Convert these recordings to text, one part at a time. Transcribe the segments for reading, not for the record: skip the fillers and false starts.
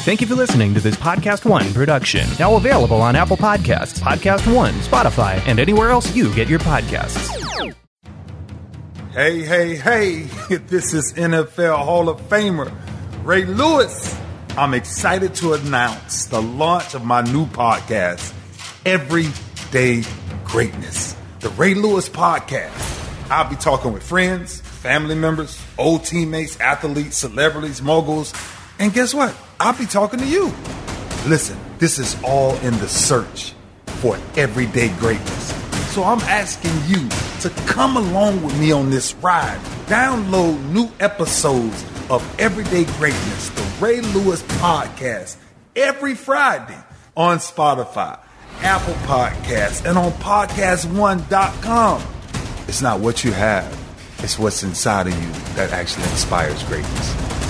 Thank you for listening to this Podcast One production. Now available on Apple Podcasts, Podcast One, Spotify, and anywhere else you get your podcasts. Hey, this is NFL Hall of Famer Ray Lewis. I'm excited to announce the launch of my new podcast, Everyday Greatness, the Ray Lewis Podcast. I'll be talking with friends, family members, old teammates, athletes, celebrities, moguls, and guess what? I'll be talking to you. Listen, this is all in the search for everyday greatness. So I'm asking you to come along with me on this ride. Download new episodes of Everyday Greatness, the Ray Lewis Podcast, every Friday on Spotify, Apple Podcasts, and on PodcastOne.com. It's not what you have, it's what's inside of you that actually inspires greatness.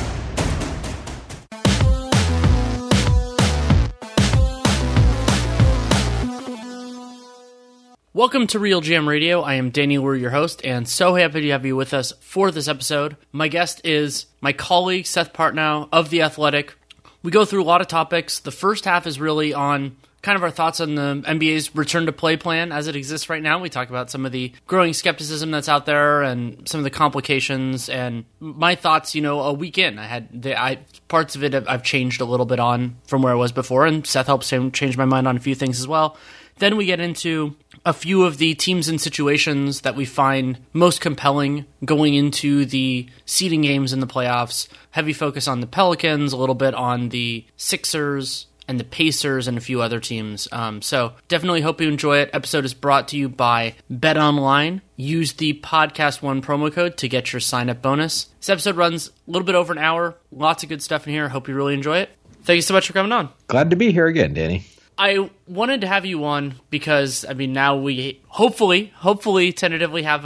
Welcome to Real Jam Radio. I am Danny Leroux, your host, and so happy to have you with us for this episode. My guest is my colleague, Seth Partnow of The Athletic. We go through a lot of topics. The first half is really on kind of our thoughts on the NBA's return-to-play plan as it exists right now. We talk about some of the growing skepticism that's out there and some of the complications and my thoughts, a week in. Parts of it I've changed a little bit on from where I was before, and Seth helps change my mind on a few things as well. Then we get into a few of the teams and situations that we find most compelling going into the seeding games in the playoffs. Heavy focus on the Pelicans, a little bit on the Sixers and the Pacers and a few other teams. So definitely hope you enjoy it. Episode is brought to you by BetOnline. Use the Podcast One promo code to get your sign-up bonus. This episode runs a little bit over an hour. Lots of good stuff in here. Hope you really enjoy it. Thank you so much for coming on. Glad to be here again, Danny. I wanted to have you on because, now we hopefully tentatively have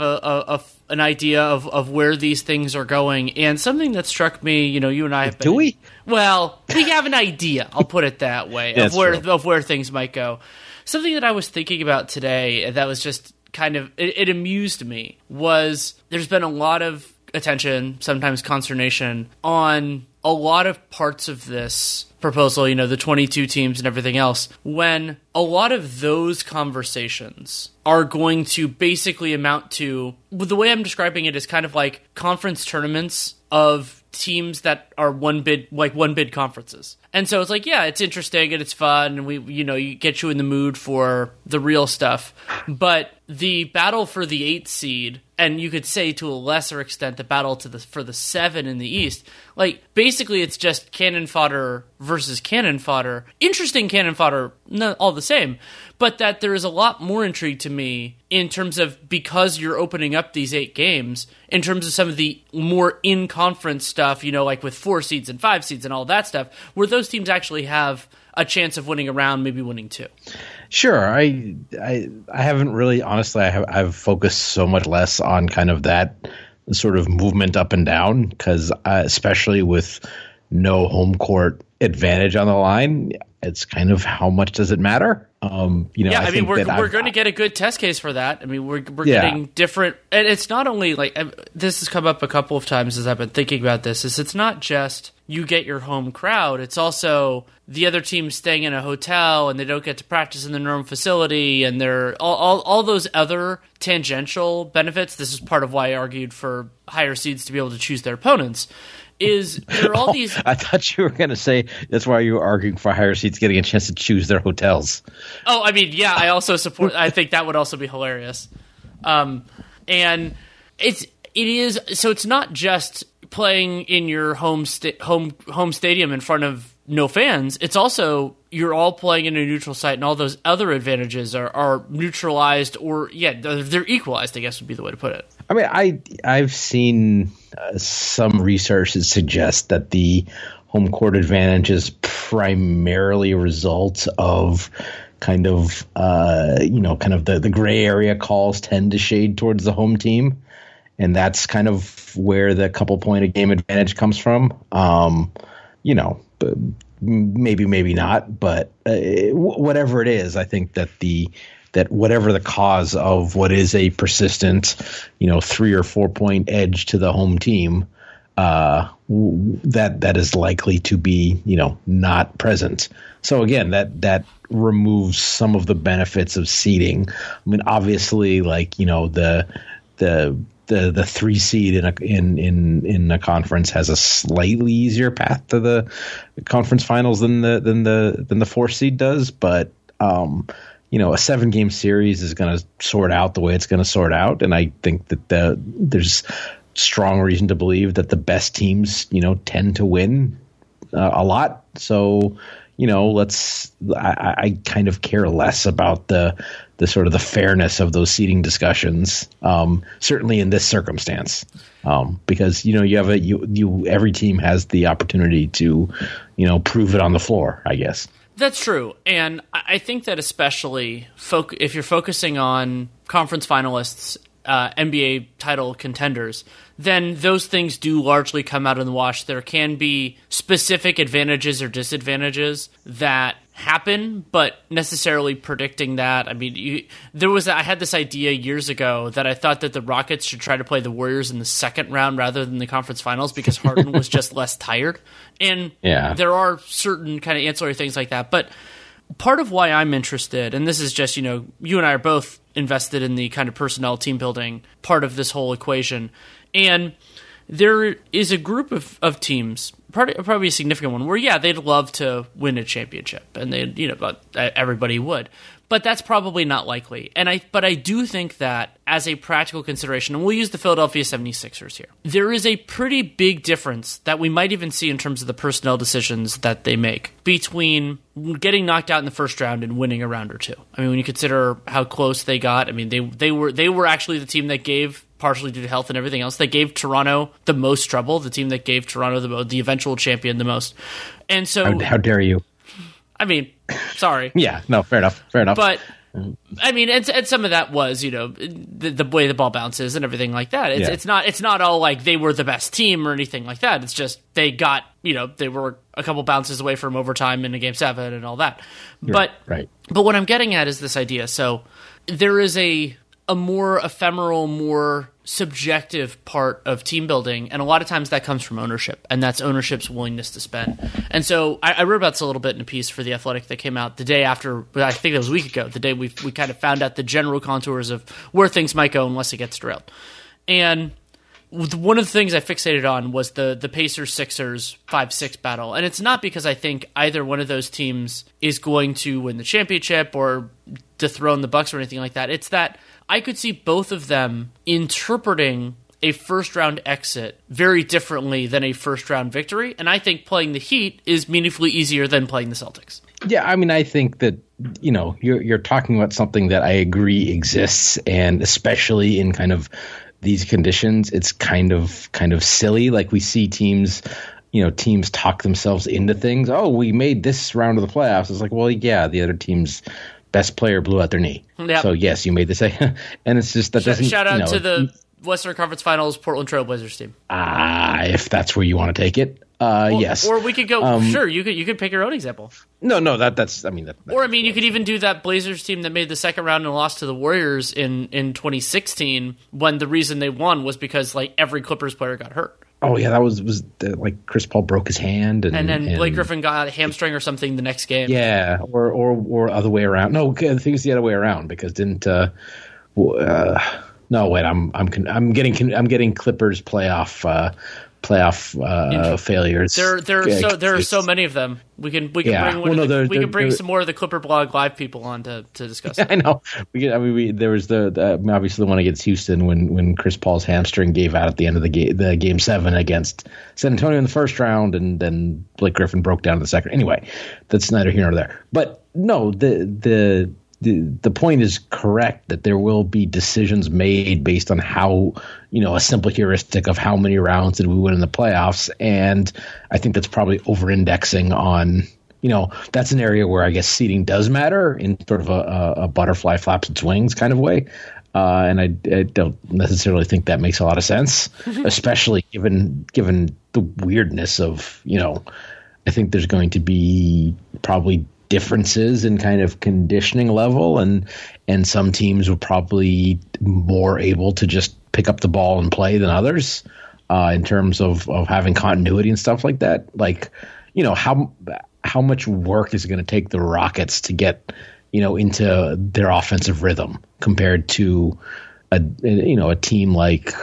an idea of where these things are going. And something that struck me, you and I have been... Do we? Well, we have an idea, I'll put it that way, of where things might go. Something that I was thinking about today that was just kind of... It amused me was there's been a lot of attention, sometimes consternation, on a lot of parts of this proposal, the 22 teams and everything else, when a lot of those conversations are going to basically amount to, the way I'm describing it is kind of like conference tournaments of teams that are one bid conferences. And so it's like, yeah, it's interesting and it's fun and you get you in the mood for the real stuff. But the battle for the 8th seed, and you could say to a lesser extent the battle for the 7 in the East, basically it's just cannon fodder versus cannon fodder. Interesting cannon fodder, not all the same, but that there is a lot more intrigue to me in terms of, because you're opening up these 8 games, in terms of some of the more in-conference stuff, like with 4 seeds and 5 seeds and all that stuff, where those teams actually have a chance of winning a round, maybe winning 2. Sure. I haven't really, honestly, I've focused so much less on kind of that sort of movement up and down, because especially with no home court advantage on the line, it's kind of how much does it matter? We're going to get a good test case for that. We're getting different, and it's not only this has come up a couple of times as I've been thinking about this. It's not just you get your home crowd; it's also the other team staying in a hotel and they don't get to practice in their own facility, and they're all those other tangential benefits. This is part of why I argued for higher seeds to be able to choose their opponents. There are all these... I thought you were going to say that's why you were arguing for higher seeds getting a chance to choose their hotels. Oh, I also support... I think that would also be hilarious. And it is... So it's not just playing in your home stadium in front of no fans. It's also you're all playing in a neutral site, and all those other advantages are neutralized, or they're equalized, I guess would be the way to put it. I've seen some research that suggests that the home court advantage is primarily a result of kind of the gray area calls tend to shade towards the home team, and that's kind of where the couple point a game advantage comes from. Maybe not, but whatever it is, I think that whatever the cause of what is a persistent, 3 or 4 point edge to the home team, that is likely to be, not present. So again, that removes some of the benefits of seeding. I mean, obviously, like, the 3 seed in a conference has a slightly easier path to the conference finals than the 4 seed does, but a 7-game series is going to sort out the way it's going to sort out, and I think that there's strong reason to believe that the best teams, tend to win a lot. So, I kind of care less about the sort of the fairness of those seeding discussions, certainly in this circumstance, because, you have every team has the opportunity to, prove it on the floor, I guess. That's true. And I think that especially if you're focusing on conference finalists, NBA title contenders, then those things do largely come out in the wash. There can be specific advantages or disadvantages that happen, but necessarily predicting that, I mean, I had this idea years ago that I thought that the Rockets should try to play the Warriors in the second round rather than the conference finals because Harden was just less tired. And there are certain kind of ancillary things like that. But part of why I'm interested, and this is just, you and I are both invested in the kind of personnel team building part of this whole equation. And there is a group of teams, probably a significant one, where, they'd love to win a championship. And everybody would. But that's probably not likely. But I do think that as a practical consideration, and we'll use the Philadelphia 76ers here, there is a pretty big difference that we might even see in terms of the personnel decisions that they make between getting knocked out in the first round and winning a round or two. I mean, when you consider how close they got, I mean, they were actually the team that gave, partially due to health and everything else, they gave Toronto the most trouble, the team that gave Toronto the eventual champion the most. And so, how dare you? I mean, sorry. Yeah, no, fair enough. But, I mean, and some of that was, the way the ball bounces and everything like that. It's not all like they were the best team or anything like that. It's just they got, they were a couple bounces away from overtime in a Game 7 and all that. But what I'm getting at is this idea. So there is a more ephemeral, more subjective part of team building, and a lot of times that comes from ownership, and that's ownership's willingness to spend. And so I wrote about this a little bit in a piece for The Athletic that came out the day after, I think it was a week ago, the day we kind of found out the general contours of where things might go unless it gets derailed. And one of the things I fixated on was the Pacers-Sixers 5-6 battle. And it's not because I think either one of those teams is going to win the championship or dethrone the Bucks or anything like that. It's that I could see both of them interpreting a first-round exit very differently than a first-round victory, and I think playing the Heat is meaningfully easier than playing the Celtics. Yeah, I mean, I think that, you're talking about something that I agree exists, and especially in kind of these conditions, it's kind of silly. Like, we see teams talk themselves into things. Oh, we made this round of the playoffs. It's like, well, yeah, the other team's best player blew out their knee. Yep. So yes, you made this, and it's just that doesn't. Shout out to the Western Conference Finals Portland Trail Blazers team. If that's where you want to take it, yes. Or we could go. Sure, you could pick your own example. No, that's. I mean, you could even do that Blazers team that made the second round and lost to the Warriors in 2016, when the reason they won was because like every Clippers player got hurt. Oh yeah, that was like Chris Paul broke his hand, and then Blake Griffin got a hamstring or something the next game. Yeah, or other way around. No, I think it's the other way around because didn't. No, wait, I'm getting Clippers playoff failures. There are so many of them. We can bring some more of the Clipper Blog Live people on to discuss. Yeah, I know. There was the obviously the one against Houston when Chris Paul's hamstring gave out at the end of the game 7 against San Antonio in the first round, and then Blake Griffin broke down in the second. Anyway, that's neither here nor there. But no, the point is correct that there will be decisions made based on how, a simple heuristic of how many rounds did we win in the playoffs. And I think that's probably over-indexing on, that's an area where I guess seeding does matter in sort of a butterfly flaps its wings kind of way. And I don't necessarily think that makes a lot of sense, especially given the weirdness of, I think there's going to be probably differences in kind of conditioning level, and some teams were probably more able to just pick up the ball and play than others. in terms of having continuity and stuff like that. Like, how much work is it going to take the Rockets to get, into their offensive rhythm compared to a team like,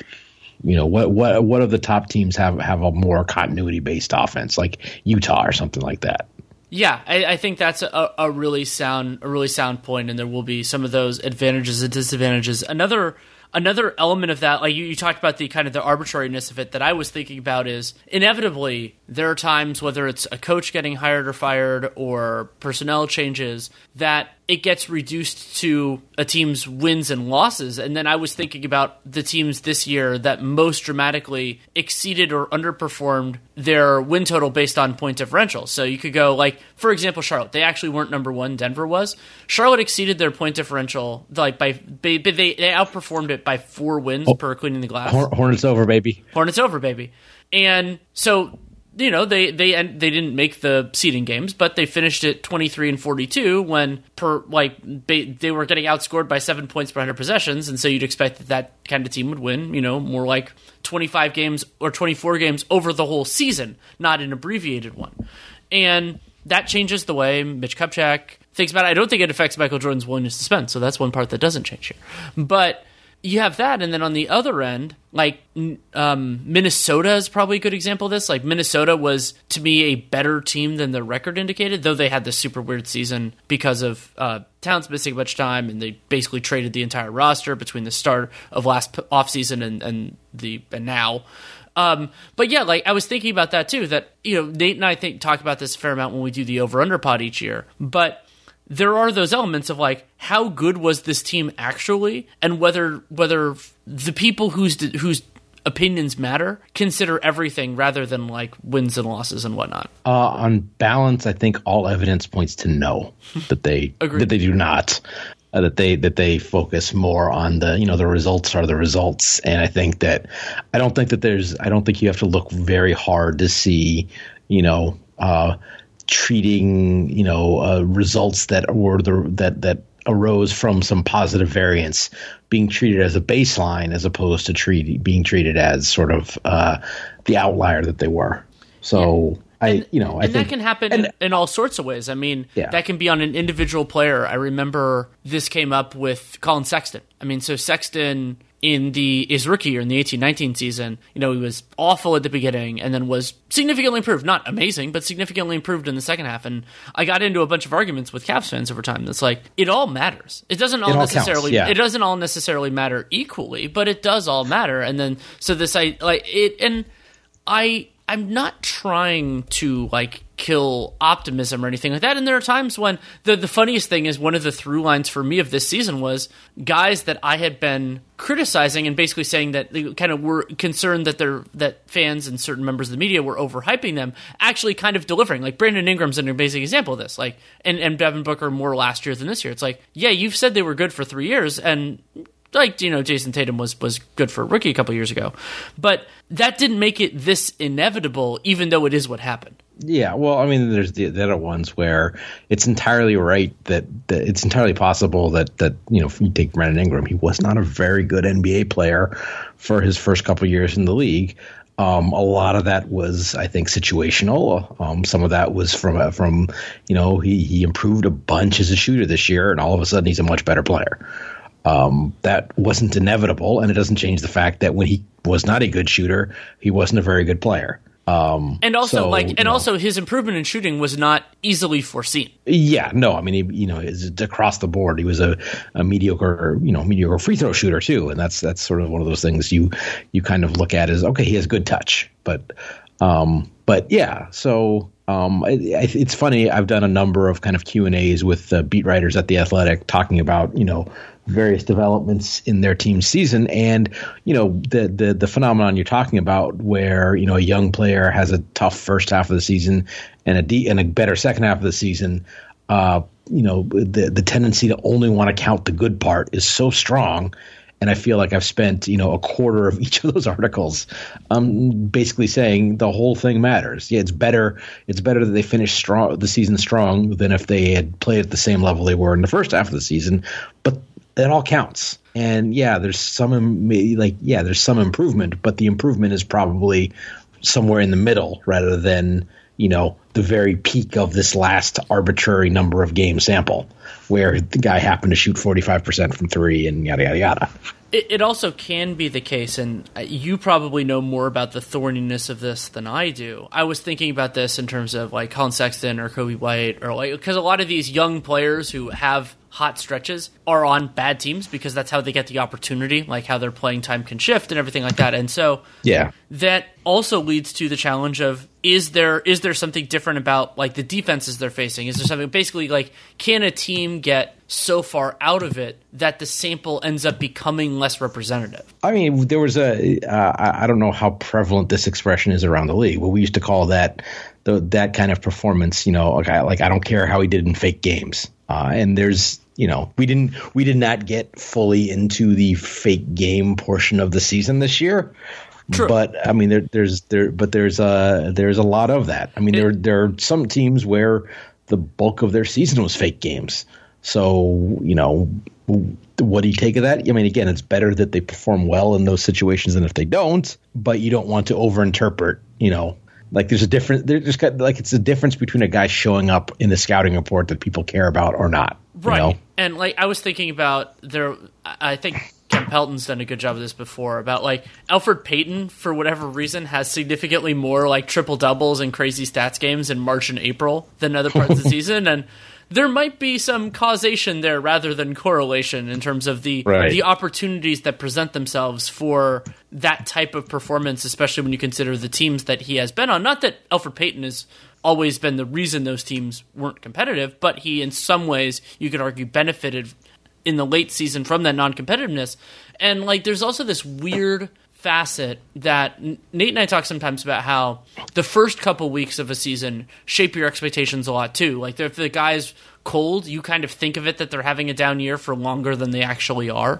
what of the top teams have a more continuity based offense, like Utah or something like that? Yeah, I think that's a really sound point, and there will be some of those advantages and disadvantages. Another element of that, like you talked about the kind of the arbitrariness of it, that I was thinking about is inevitably there are times, whether it's a coach getting hired or fired or personnel changes, that it gets reduced to a team's wins and losses. And then I was thinking about the teams this year that most dramatically exceeded or underperformed their win total based on point differential. So you could go, like, for example, Charlotte. They actually weren't number one. Denver was. Charlotte exceeded their point differential, like they outperformed it by 4 wins per cleaning the glass. Hornets over, baby. Hornets over, baby. And so, they didn't make the seeding games, but they finished at 23-42 when they were getting outscored by 7 points per 100 possessions, and so you'd expect that kind of team would win, more like 25 games or 24 games over the whole season, not an abbreviated one. And that changes the way Mitch Kupchak thinks about it. I don't think it affects Michael Jordan's willingness to spend, so that's one part that doesn't change here. But you have that, and then on the other end, like Minnesota is probably a good example of this. Like Minnesota was, to me, a better team than the record indicated, though they had this super weird season because of Towns missing much time, and they basically traded the entire roster between the start of last offseason and now. But yeah, like I was thinking about that too. That Nate and I talk about this a fair amount when we do the over/under pod each year, but there are those elements of like how good was this team actually, and whether the people whose opinions matter consider everything rather than like wins and losses and whatnot. On balance, I think all evidence points to no, that they do not. That they focus more on the results are the results, and I don't think you have to look very hard to see treating results that arose from some positive variance being treated as a baseline as opposed to being treated as sort of the outlier that they were. So. Yeah. I think that can happen in all sorts of ways. I mean, that can be on an individual player. I remember this came up with Colin Sexton. I mean, so Sexton in his rookie year in the 18-19 season, he was awful at the beginning and then was significantly improved. Not amazing, but significantly improved in the second half. And I got into a bunch of arguments with Cavs fans over time. That's like, it all matters. It doesn't all necessarily counts, It doesn't all necessarily matter equally, but it does all matter. And then so this I'm not trying to like kill optimism or anything like that. And there are times when the funniest thing is, one of the through lines for me of this season was guys that I had been criticizing and basically saying that they kind of were concerned that fans and certain members of the media were overhyping them, actually kind of delivering. Like Brandon Ingram's an amazing example of this. Like and Devin Booker more last year than this year. It's like, yeah, you've said they were good for 3 years, and like, Jason Tatum was good for a rookie a couple years ago. But that didn't make it this inevitable, even though it is what happened. Yeah, well, I mean, there's the other ones where it's entirely right that it's entirely possible that if you take Brandon Ingram, he was not a very good NBA player for his first couple years in the league. A lot of that was, I think, situational. Some of that was from he improved a bunch as a shooter this year, and all of a sudden he's a much better player. That wasn't inevitable, and it doesn't change the fact that when he was not a good shooter, he wasn't a very good player. Also his improvement in shooting was not easily foreseen. Yeah, no, I mean, it's across the board. He was a mediocre free throw shooter too, and that's sort of one of those things you kind of look at as, okay, he has good touch, but yeah, so. It's funny. I've done a number of kind of Q&As with beat writers at The Athletic talking about, various developments in their team's season. And, the phenomenon you're talking about where, a young player has a tough first half of the season and a better second half of the season, the tendency to only want to count the good part is so strong. And I feel like I've spent, a quarter of each of those articles basically saying the whole thing matters. Yeah, it's better that they finish the season strong than if they had played at the same level they were in the first half of the season. But it all counts. And there's some improvement, but the improvement is probably somewhere in the middle rather than, the very peak of this last arbitrary number of game sample where the guy happened to shoot 45% from three and yada, yada, yada. It also can be the case, and you probably know more about the thorniness of this than I do. I was thinking about this in terms of like Colin Sexton or Kobe White, or because a lot of these young players who have hot stretches are on bad teams because that's how they get the opportunity, like how their playing time can shift and everything like that. And so that also leads to the challenge of, is there something different about like the defenses they're facing? Is there something basically like, can a team get so far out of it that the sample ends up becoming less representative? I mean, there was I don't know how prevalent this expression is around the league, but we used to call that kind of performance, like I don't care how he did in fake games. And there's, we did not get fully into the fake game portion of the season this year. True. But I mean, there's a lot of that. I mean, there are some teams where the bulk of their season was fake games. So, what do you take of that? I mean, again, it's better that they perform well in those situations than if they don't, but you don't want to overinterpret, like there's a difference. It's a difference between a guy showing up in the scouting report that people care about or not. Right. And like I was thinking about I think Ken Pelton's done a good job of this before, about like Elfrid Payton, for whatever reason, has significantly more like triple doubles and crazy stats games in March and April than other parts of the season. And there might be some causation there rather than correlation in terms of the opportunities that present themselves for that type of performance, especially when you consider the teams that he has been on. Not that Elfrid Payton has always been the reason those teams weren't competitive, but he, in some ways, you could argue, benefited in the late season from that non-competitiveness. And like, there's also this weird facet that Nate and I talk sometimes about, how the first couple weeks of a season shape your expectations a lot too. Like if the guy's cold, you kind of think of it that they're having a down year for longer than they actually are.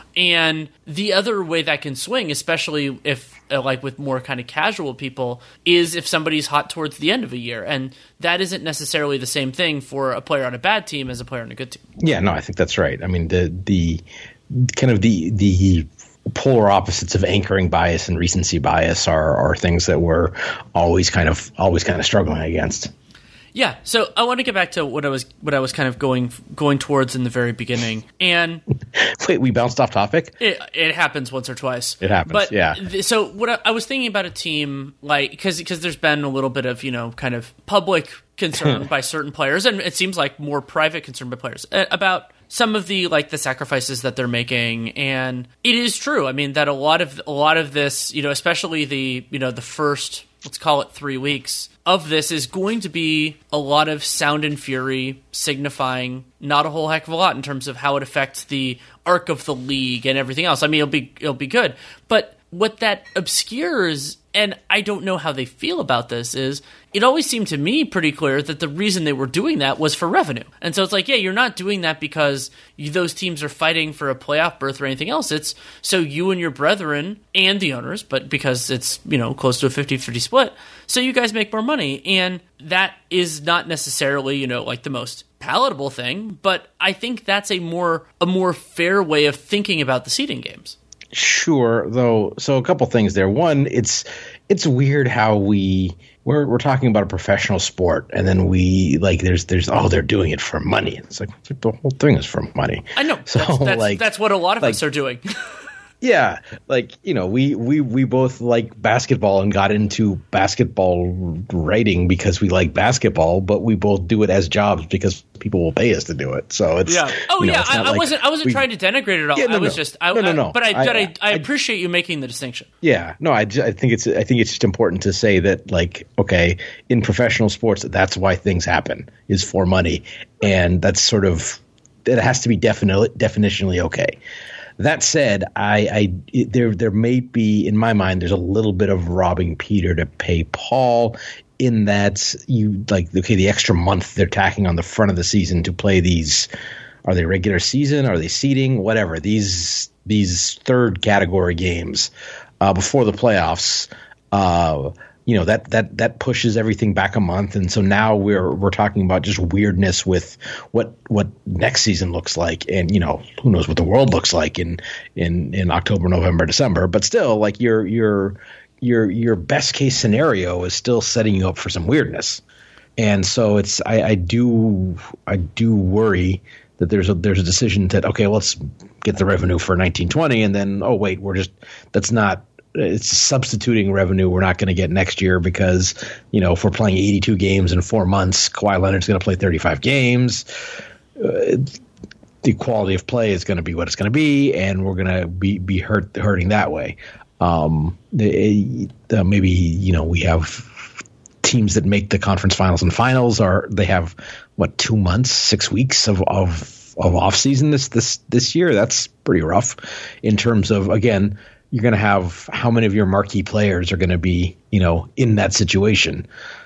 And the other way that can swing, especially if like with more kind of casual people, is if somebody's hot towards the end of a year. And that isn't necessarily the same thing for a player on a bad team as a player on a good team. Yeah, no, I think that's right. I mean, the kind of the polar opposites of anchoring bias and recency bias are things that we're always kind of struggling against. Yeah, so I want to get back to what I was kind of going towards in the very beginning. And wait, we bounced off topic? It happens once or twice. It happens, but, yeah. So what I was thinking about a team, like, because there's been a little bit of, kind of public concern by certain players, and it seems like more private concern by players about some of the like the sacrifices that they're making. And it is true. I mean, that a lot of this, especially the first, let's call it 3 weeks of this, is going to be a lot of sound and fury, signifying not a whole heck of a lot in terms of how it affects the arc of the league and everything else. I mean, it'll be good, but what that obscures, and I don't know how they feel about this, is it always seemed to me pretty clear that the reason they were doing that was for revenue. And so it's like, yeah, you're not doing that because those teams are fighting for a playoff berth or anything else. It's so you and your brethren and the owners, but because it's, close to a 50-50 split, so you guys make more money. And that is not necessarily, like the most palatable thing, but I think that's a more fair way of thinking about the seeding games. Sure, though. So a couple things there. One, it's weird how we're talking about a professional sport, and then we like there's they're doing it for money. It's like the whole thing is for money. I know. So that's what a lot of us are doing. Yeah, like we both like basketball and got into basketball writing because we like basketball, but we both do it as jobs because people will pay us to do it. So it's I wasn't trying to denigrate it all. Yeah, But I appreciate you making the distinction. Yeah, no, I think it's just important to say that, like, okay, in professional sports, that's why things happen, is for money, and that's sort of, it has to be definitionally okay. That said, there may be, in my mind, there's a little bit of robbing Peter to pay Paul, in that the extra month they're tacking on the front of the season to play these. Are they regular season? Are they seeding? Whatever. These third category games before the playoffs. that pushes everything back a month. And so now we're talking about just weirdness with what next season looks like. And, who knows what the world looks like in October, November, December, but still like your best case scenario is still setting you up for some weirdness. And so I do worry that there's a decision that, okay, let's get the revenue for 1920, and then, oh wait, it's substituting revenue we're not going to get next year because, if we're playing 82 games in 4 months, Kawhi Leonard's going to play 35 games. The quality of play is going to be what it's going to be, and we're going to be hurting that way. Maybe, we have teams that make the conference finals and finals they have 2 months, 6 weeks of off season this year. That's pretty rough in terms of, again, you're going to have how many of your marquee players are going to be, in that situation.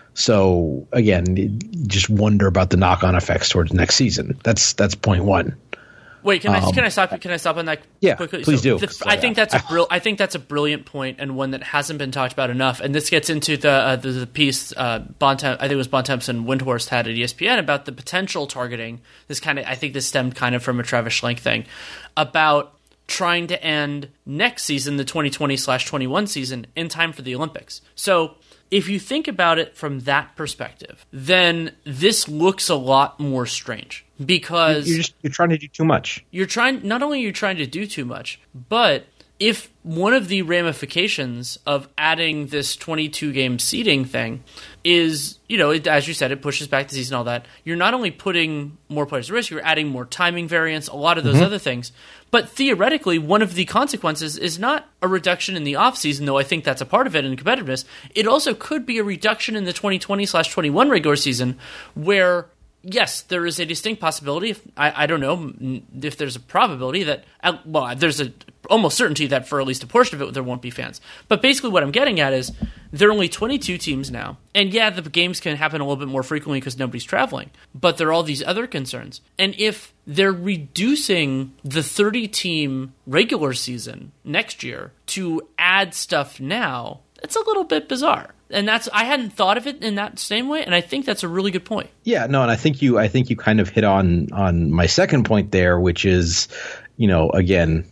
So again, just wonder about the knock-on effects towards next season. That's point one. Wait, can I stop on that? Yeah, quickly? Please do. I think that's a brilliant point, and one that hasn't been talked about enough. And this gets into the piece I think it was Bontemps and Windhorst had at ESPN about the potential targeting. I think this stemmed kind of from a Travis Schlenk thing about trying to end next season, the 2020/21 season, in time for the Olympics. So if you think about it from that perspective, then this looks a lot more strange because you're trying to do too much. Not only are you trying to do too much, but if one of the ramifications of adding this 22-game seeding thing is, as you said, it pushes back the season, all that, you're not only putting more players at risk, you're adding more timing variance, a lot of those other things. But theoretically, one of the consequences is not a reduction in the offseason, though I think that's a part of it in competitiveness. It also could be a reduction in the 2020/21 regular season where, yes, there is a distinct possibility, I don't know if there's a probability that, there's a almost certainty that for at least a portion of it there won't be fans. But basically what I'm getting at is there are only 22 teams now. And yeah, the games can happen a little bit more frequently because nobody's traveling. But there are all these other concerns. And if they're reducing the 30-team regular season next year to add stuff now, it's a little bit bizarre. And I hadn't thought of it in that same way, and I think that's a really good point. Yeah, no, and I think you kind of hit on my second point there, which is, again,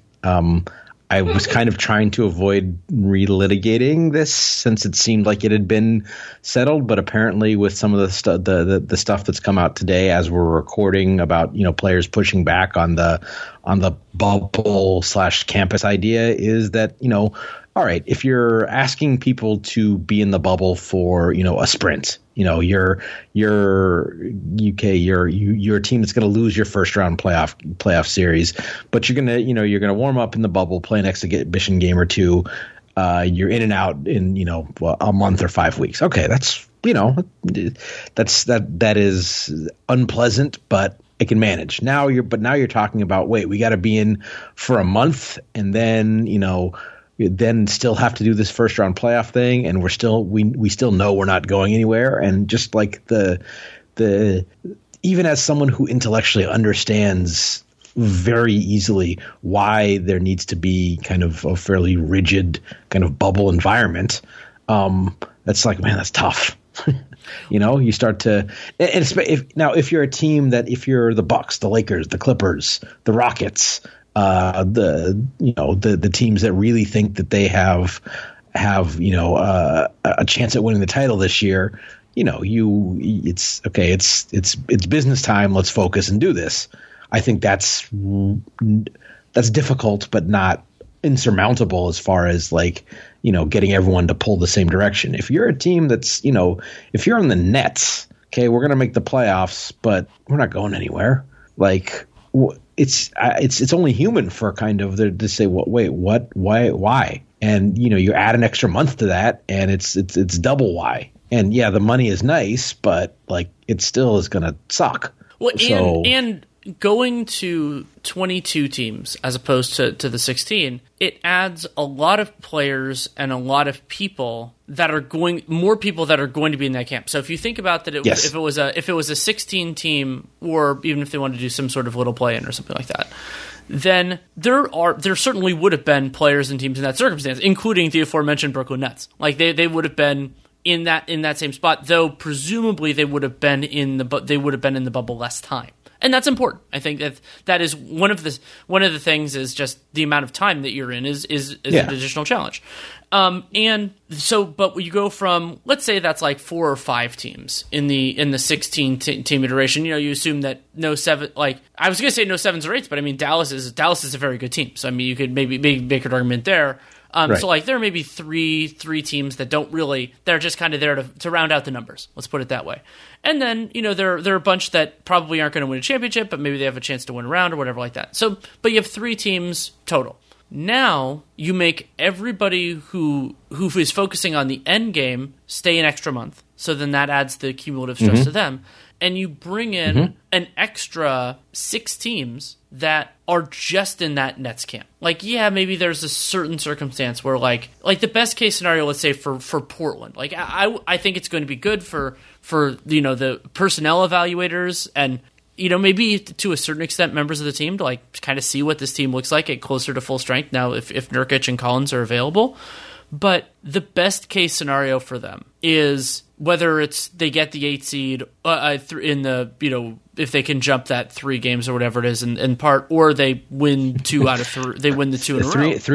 I was kind of trying to avoid relitigating this since it seemed like it had been settled, but apparently with some of the stuff that's come out today as we're recording about players pushing back on the bubble/campus idea is that all right, if you're asking people to be in the bubble for, a sprint, you're a team that's going to lose your first round playoff series, but you're going to warm up in the bubble, play an exhibition game or two. You're in and out in, a month or 5 weeks. Okay. That's, that is unpleasant, but it can manage. Now you're talking about, wait, we got to be in for a month and then, then still have to do this first round playoff thing, and we still know we're not going anywhere. And just like the even as someone who intellectually understands very easily why there needs to be kind of a fairly rigid kind of bubble environment, that's like, man, that's tough. You start to, and if you're a team that, if you're the Bucks, the Lakers, the Clippers, the Rockets, the teams that really think that they have a chance at winning the title this year, it's okay. It's business time. Let's focus and do this. I think that's difficult, but not insurmountable as far as getting everyone to pull the same direction. If you're a team that's, if you're on the Nets, okay, we're going to make the playoffs, but we're not going anywhere. It's only human for kind of to say, wait, what, why? And, you add an extra month to that and it's double why. And yeah, the money is nice, but it still is going to suck. Well, and going to 22 teams as opposed to the 16, it adds a lot of players and a lot of people more people that are going to be in that camp. So if you think about that, if it was a 16 team, or even if they wanted to do some sort of little play-in or something like that, then there certainly would have been players and teams in that circumstance, including the aforementioned Brooklyn Nets. They would have been in that same spot, though presumably they would have been in the bubble less time. And that's important. I think that is one of the things is just the amount of time that you're in is an additional challenge. And so, but you go from, let's say that's like 4 or 5 teams in the 16 team iteration. You assume that no 7, like I was going to say no 7s or 8s, but I mean Dallas is a very good team. So I mean you could maybe make an argument there. Right. So like there are maybe three teams that they're just kind of there to round out the numbers. Let's put it that way. And then, there are a bunch that probably aren't going to win a championship, but maybe they have a chance to win a round or whatever like that. So, but you have 3 teams total. Now you make everybody who is focusing on the end game stay an extra month. So then that adds the cumulative stress to them. And you bring in an extra 6 teams that are just in that Nets camp. Like, maybe there's a certain circumstance where, like the best case scenario, let's say for Portland. Like, I think it's going to be good for the personnel evaluators and maybe to a certain extent members of the team to like kind of see what this team looks like, get closer to full strength now if Nurkic and Collins are available. But the best case scenario for them is whether it's they get the 8 seed in the if they can jump that 3 games or whatever it is in part, or they win 2 out of 3. They win the 2 in a row.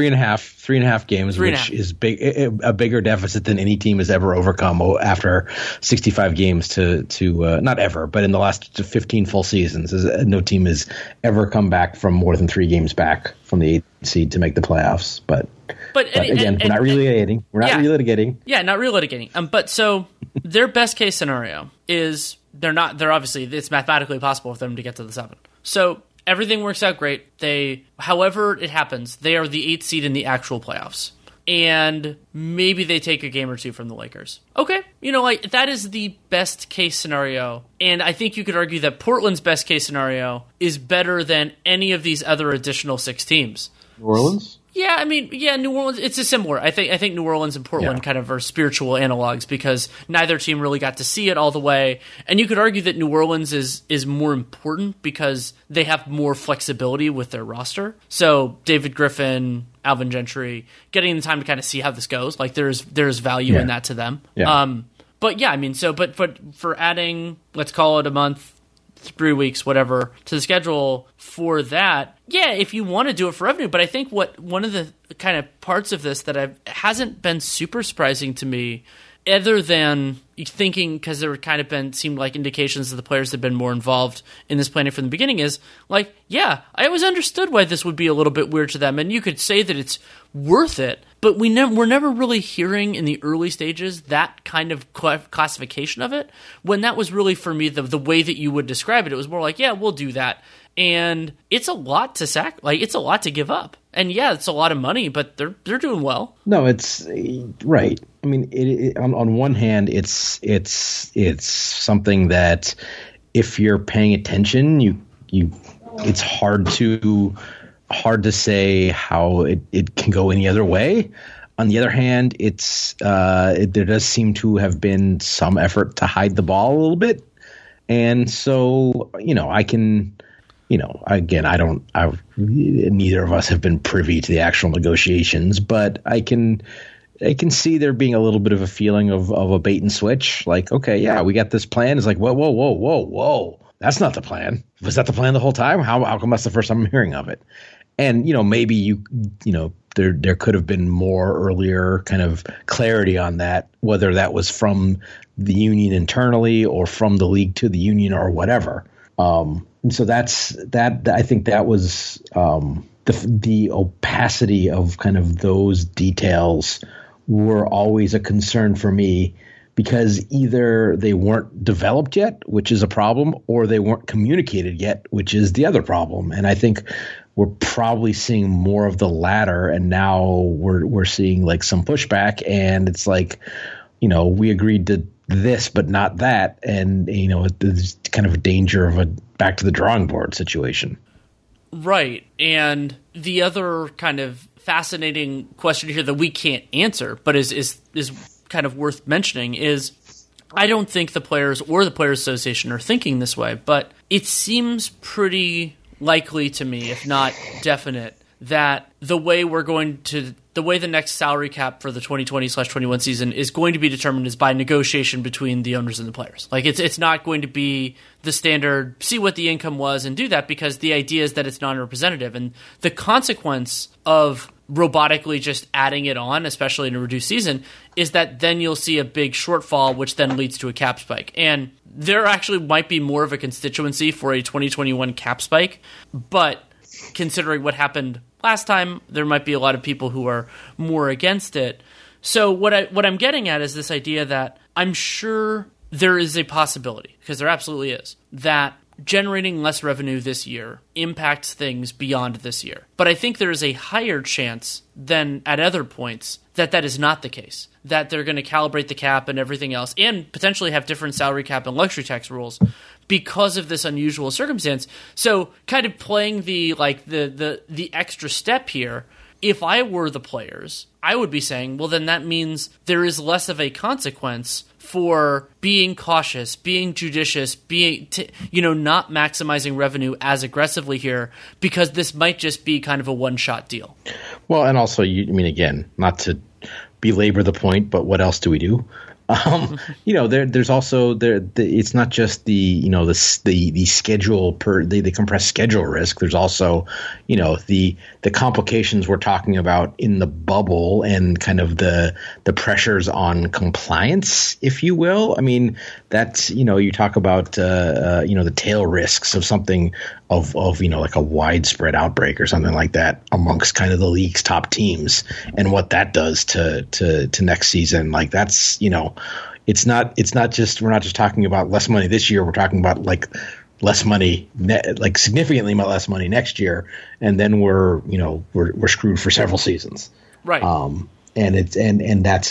3.5 games, which is a bigger deficit than any team has ever overcome after 65 games to not ever, but in the last 15 full seasons, no team has ever come back from more than 3 games back from the 8th seed to make the playoffs. But again, we're not relitigating. Yeah, not relitigating. But so their best case scenario is they're obviously, it's mathematically possible for them to get to the 7. So everything works out great. However it happens, they are the 8th seed in the actual playoffs. And maybe they take a game or 2 from the Lakers. Okay. That is the best case scenario. And I think you could argue that Portland's best case scenario is better than any of these other additional 6 teams. New Orleans? Yeah, New Orleans, it's a similar. I think New Orleans and Portland kind of are spiritual analogs because neither team really got to see it all the way. And you could argue that New Orleans is more important because they have more flexibility with their roster. So David Griffin, Alvin Gentry, getting the time to kind of see how this goes, like there's value in that to them. Yeah. But for adding, let's call it a month, 3 weeks, whatever, to the schedule for that, if you want to do it for revenue. But I think one of the kind of parts of this that hasn't been super surprising to me, other than thinking, because there seemed like indications that the players had been more involved in this planning from the beginning, is like, I always understood why this would be a little bit weird to them. And you could say that it's worth it, but we're never really hearing in the early stages that kind of classification of it, when that was really, for me, the way that you would describe it. It was more like, we'll do that. And it's a lot to it's a lot to give up. And it's a lot of money, but they're doing well. No, it's right. I mean, on one hand, it's something that if you're paying attention, it's hard to say how it can go any other way. On the other hand, there does seem to have been some effort to hide the ball a little bit, and so I can. Again, neither of us have been privy to the actual negotiations, but I can see there being a little bit of a feeling of a bait and switch. Like, okay, we got this plan. It's like, whoa. That's not the plan. Was that the plan the whole time? How come that's the first time I'm hearing of it? And, maybe there could have been more earlier kind of clarity on that, whether that was from the union internally or from the league to the union or whatever. And so that. I think that was the opacity of kind of those details were always a concern for me, because either they weren't developed yet, which is a problem, or they weren't communicated yet, which is the other problem. And I think we're probably seeing more of the latter, and now we're seeing like some pushback, and it's like, we agreed to this but not that, and there's kind of a danger of a back to the drawing board situation. Right. And the other kind of fascinating question here that we can't answer, but is kind of worth mentioning, is I don't think the players or the Players Association are thinking this way, but it seems pretty likely to me, if not definite, that the way we're going to the way the next salary cap for the 2020/21 season is going to be determined is by negotiation between the owners and the players. Like it's not going to be the standard, see what the income was and do that, because the idea is that it's non-representative. And the consequence of robotically just adding it on, especially in a reduced season, is that then you'll see a big shortfall, which then leads to a cap spike. And there actually might be more of a constituency for a 2021 cap spike, but considering what happened last time, there might be a lot of people who are more against it. So what I'm getting at is this idea that I'm sure there is a possibility, because there absolutely is, that generating less revenue this year impacts things beyond this year. But I think there is a higher chance than at other points that that is not the case, that they're going to calibrate the cap and everything else, and potentially have different salary cap and luxury tax rules because of this unusual circumstance. So kind of playing the extra step here, if I were the players, I would be saying, well, then that means there is less of a consequence for being cautious, being judicious, not maximizing revenue as aggressively here, because this might just be kind of a one-shot deal. Well, and also, again, not to belabor the point, but what else do we do? There's also it's not just the schedule the compressed schedule risk. There's also, the complications we're talking about in the bubble and kind of the pressures on compliance, if you will. I mean, that's, you talk about, the tail risks of something of like a widespread outbreak or something like that amongst kind of the league's top teams, and what that does to next season. Like that's, it's not just, we're not just talking about less money this year. We're talking about like less money, like significantly less money next year. And then we're screwed for several seasons. Right. And that's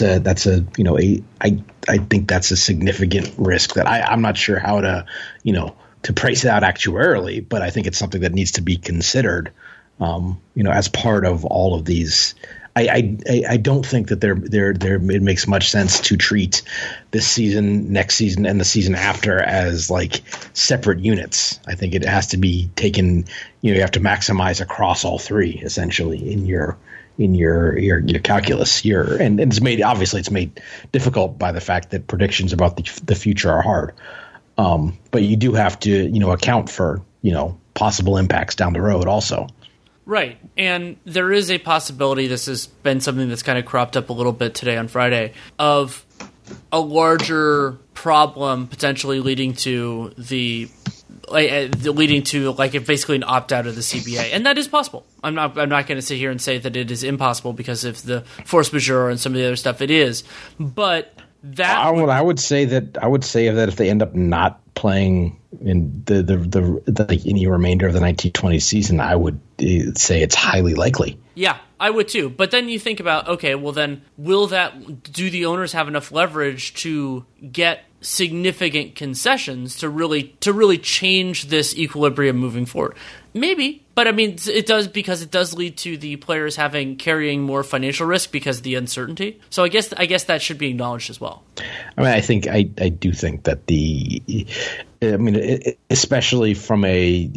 I think that's a significant risk that I'm not sure how to price it out actuarially, but I think it's something that needs to be considered, as part of all of these. I don't think that it makes much sense to treat this season, next season, and the season after as like separate units. I think it has to be taken. You have to maximize across all three essentially in your calculus. And it's made difficult by the fact that predictions about the future are hard. But you do have to account for possible impacts down the road also. Right. And there is a possibility, this has been something that's kind of cropped up a little bit today on Friday, of a larger problem potentially leading to basically an opt-out of the CBA. And that is possible. I'm not going to sit here and say that it is impossible because of the force majeure and some of the other stuff. It is. But that I would say that if they end up not playing in the any remainder of the 1920 season, I would say it's highly likely. Yeah, I would too. But then you think about, okay, well then do the owners have enough leverage to get significant concessions to really change this equilibrium moving forward? Maybe, but I mean, it does, because it does lead to the players carrying more financial risk because of the uncertainty. So I guess that should be acknowledged as well. I mean, I do think that especially from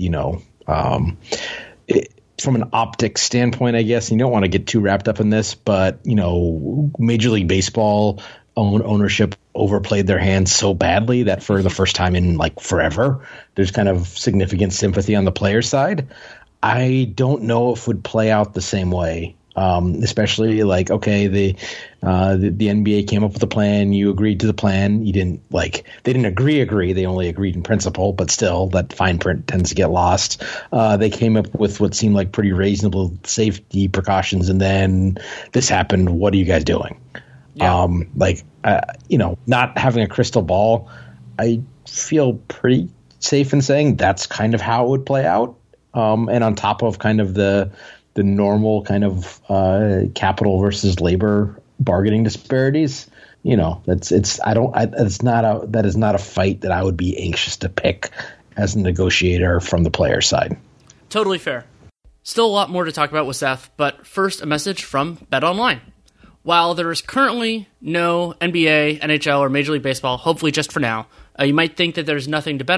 from an optics standpoint, I guess, you don't want to get too wrapped up in this, but Major League Baseball ownership overplayed their hands so badly that for the first time in like forever, there's kind of significant sympathy on the player side. I don't know if it would play out the same way. Especially like, okay, the NBA came up with a plan. You agreed to the plan. You didn't they didn't agree. They only agreed in principle, but still that fine print tends to get lost. They came up with what seemed like pretty reasonable safety precautions. And then this happened. What are you guys doing? Yeah. Not having a crystal ball, I feel pretty safe in saying that's kind of how it would play out. And on top of kind of the normal kind of capital versus labor bargaining disparities, that is not a fight that I would be anxious to pick as a negotiator from the player side. Totally fair. Still a lot more to talk about with Seth, but first a message from BetOnline. While there is currently no NBA, NHL, or Major League Baseball, hopefully just for now, you might think that there's nothing to bet on,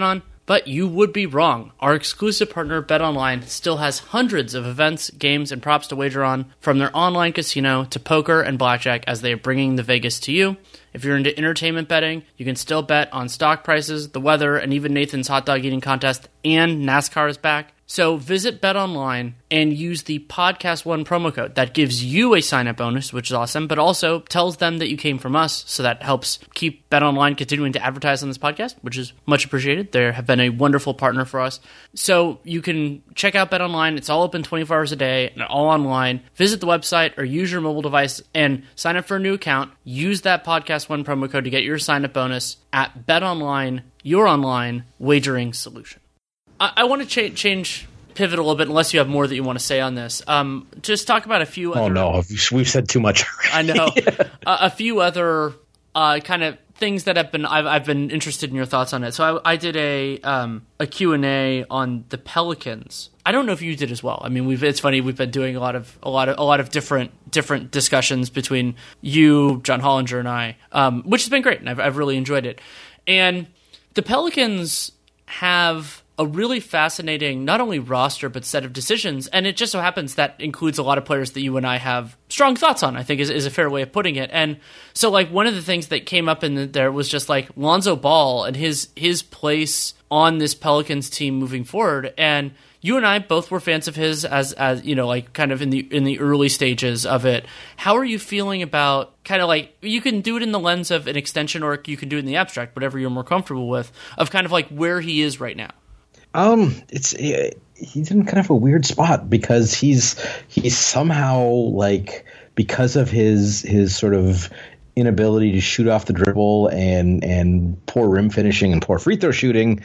But you would be wrong. Our exclusive partner, BetOnline, still has hundreds of events, games, and props to wager on, from their online casino to poker and blackjack, as they are bringing the Vegas to you. If you're into entertainment betting, you can still bet on stock prices, the weather, and even Nathan's hot dog eating contest, and NASCAR is back. So visit BetOnline and use the Podcast One promo code. That gives you a sign-up bonus, which is awesome, but also tells them that you came from us, so that helps keep BetOnline continuing to advertise on this podcast, which is much appreciated. They have been a wonderful partner for us. So you can check out BetOnline. It's all open 24 hours a day and all online. Visit the website or use your mobile device and sign up for a new account. Use that Podcast One promo code to get your sign-up bonus at BetOnline, your online wagering solution. I want to pivot a little bit, unless you have more that you want to say on this. Just talk about a few other... Oh, no. We've said too much already. I know. A few other kind of things that I've been interested in your thoughts on it. So I did a Q&A on the Pelicans. I don't know if you did as well. I mean, it's funny, we've been doing a lot of different discussions between you, John Hollinger, and I, which has been great, and I've really enjoyed it. And the Pelicans have a really fascinating, not only roster, but set of decisions. And it just so happens that includes a lot of players that you and I have strong thoughts on, I think is a fair way of putting it. And so, like, one of the things that came up in there was just like Lonzo Ball and his place on this Pelicans team moving forward. And you and I both were fans of his as you know, like, kind of in the early stages of it. How are you feeling about, kind of like, you can do it in the lens of an extension, or you can do it in the abstract, whatever you're more comfortable with, of kind of like where he is right now? He's in kind of a weird spot, because he's somehow, like, because of his sort of inability to shoot off the dribble and poor rim finishing and poor free throw shooting,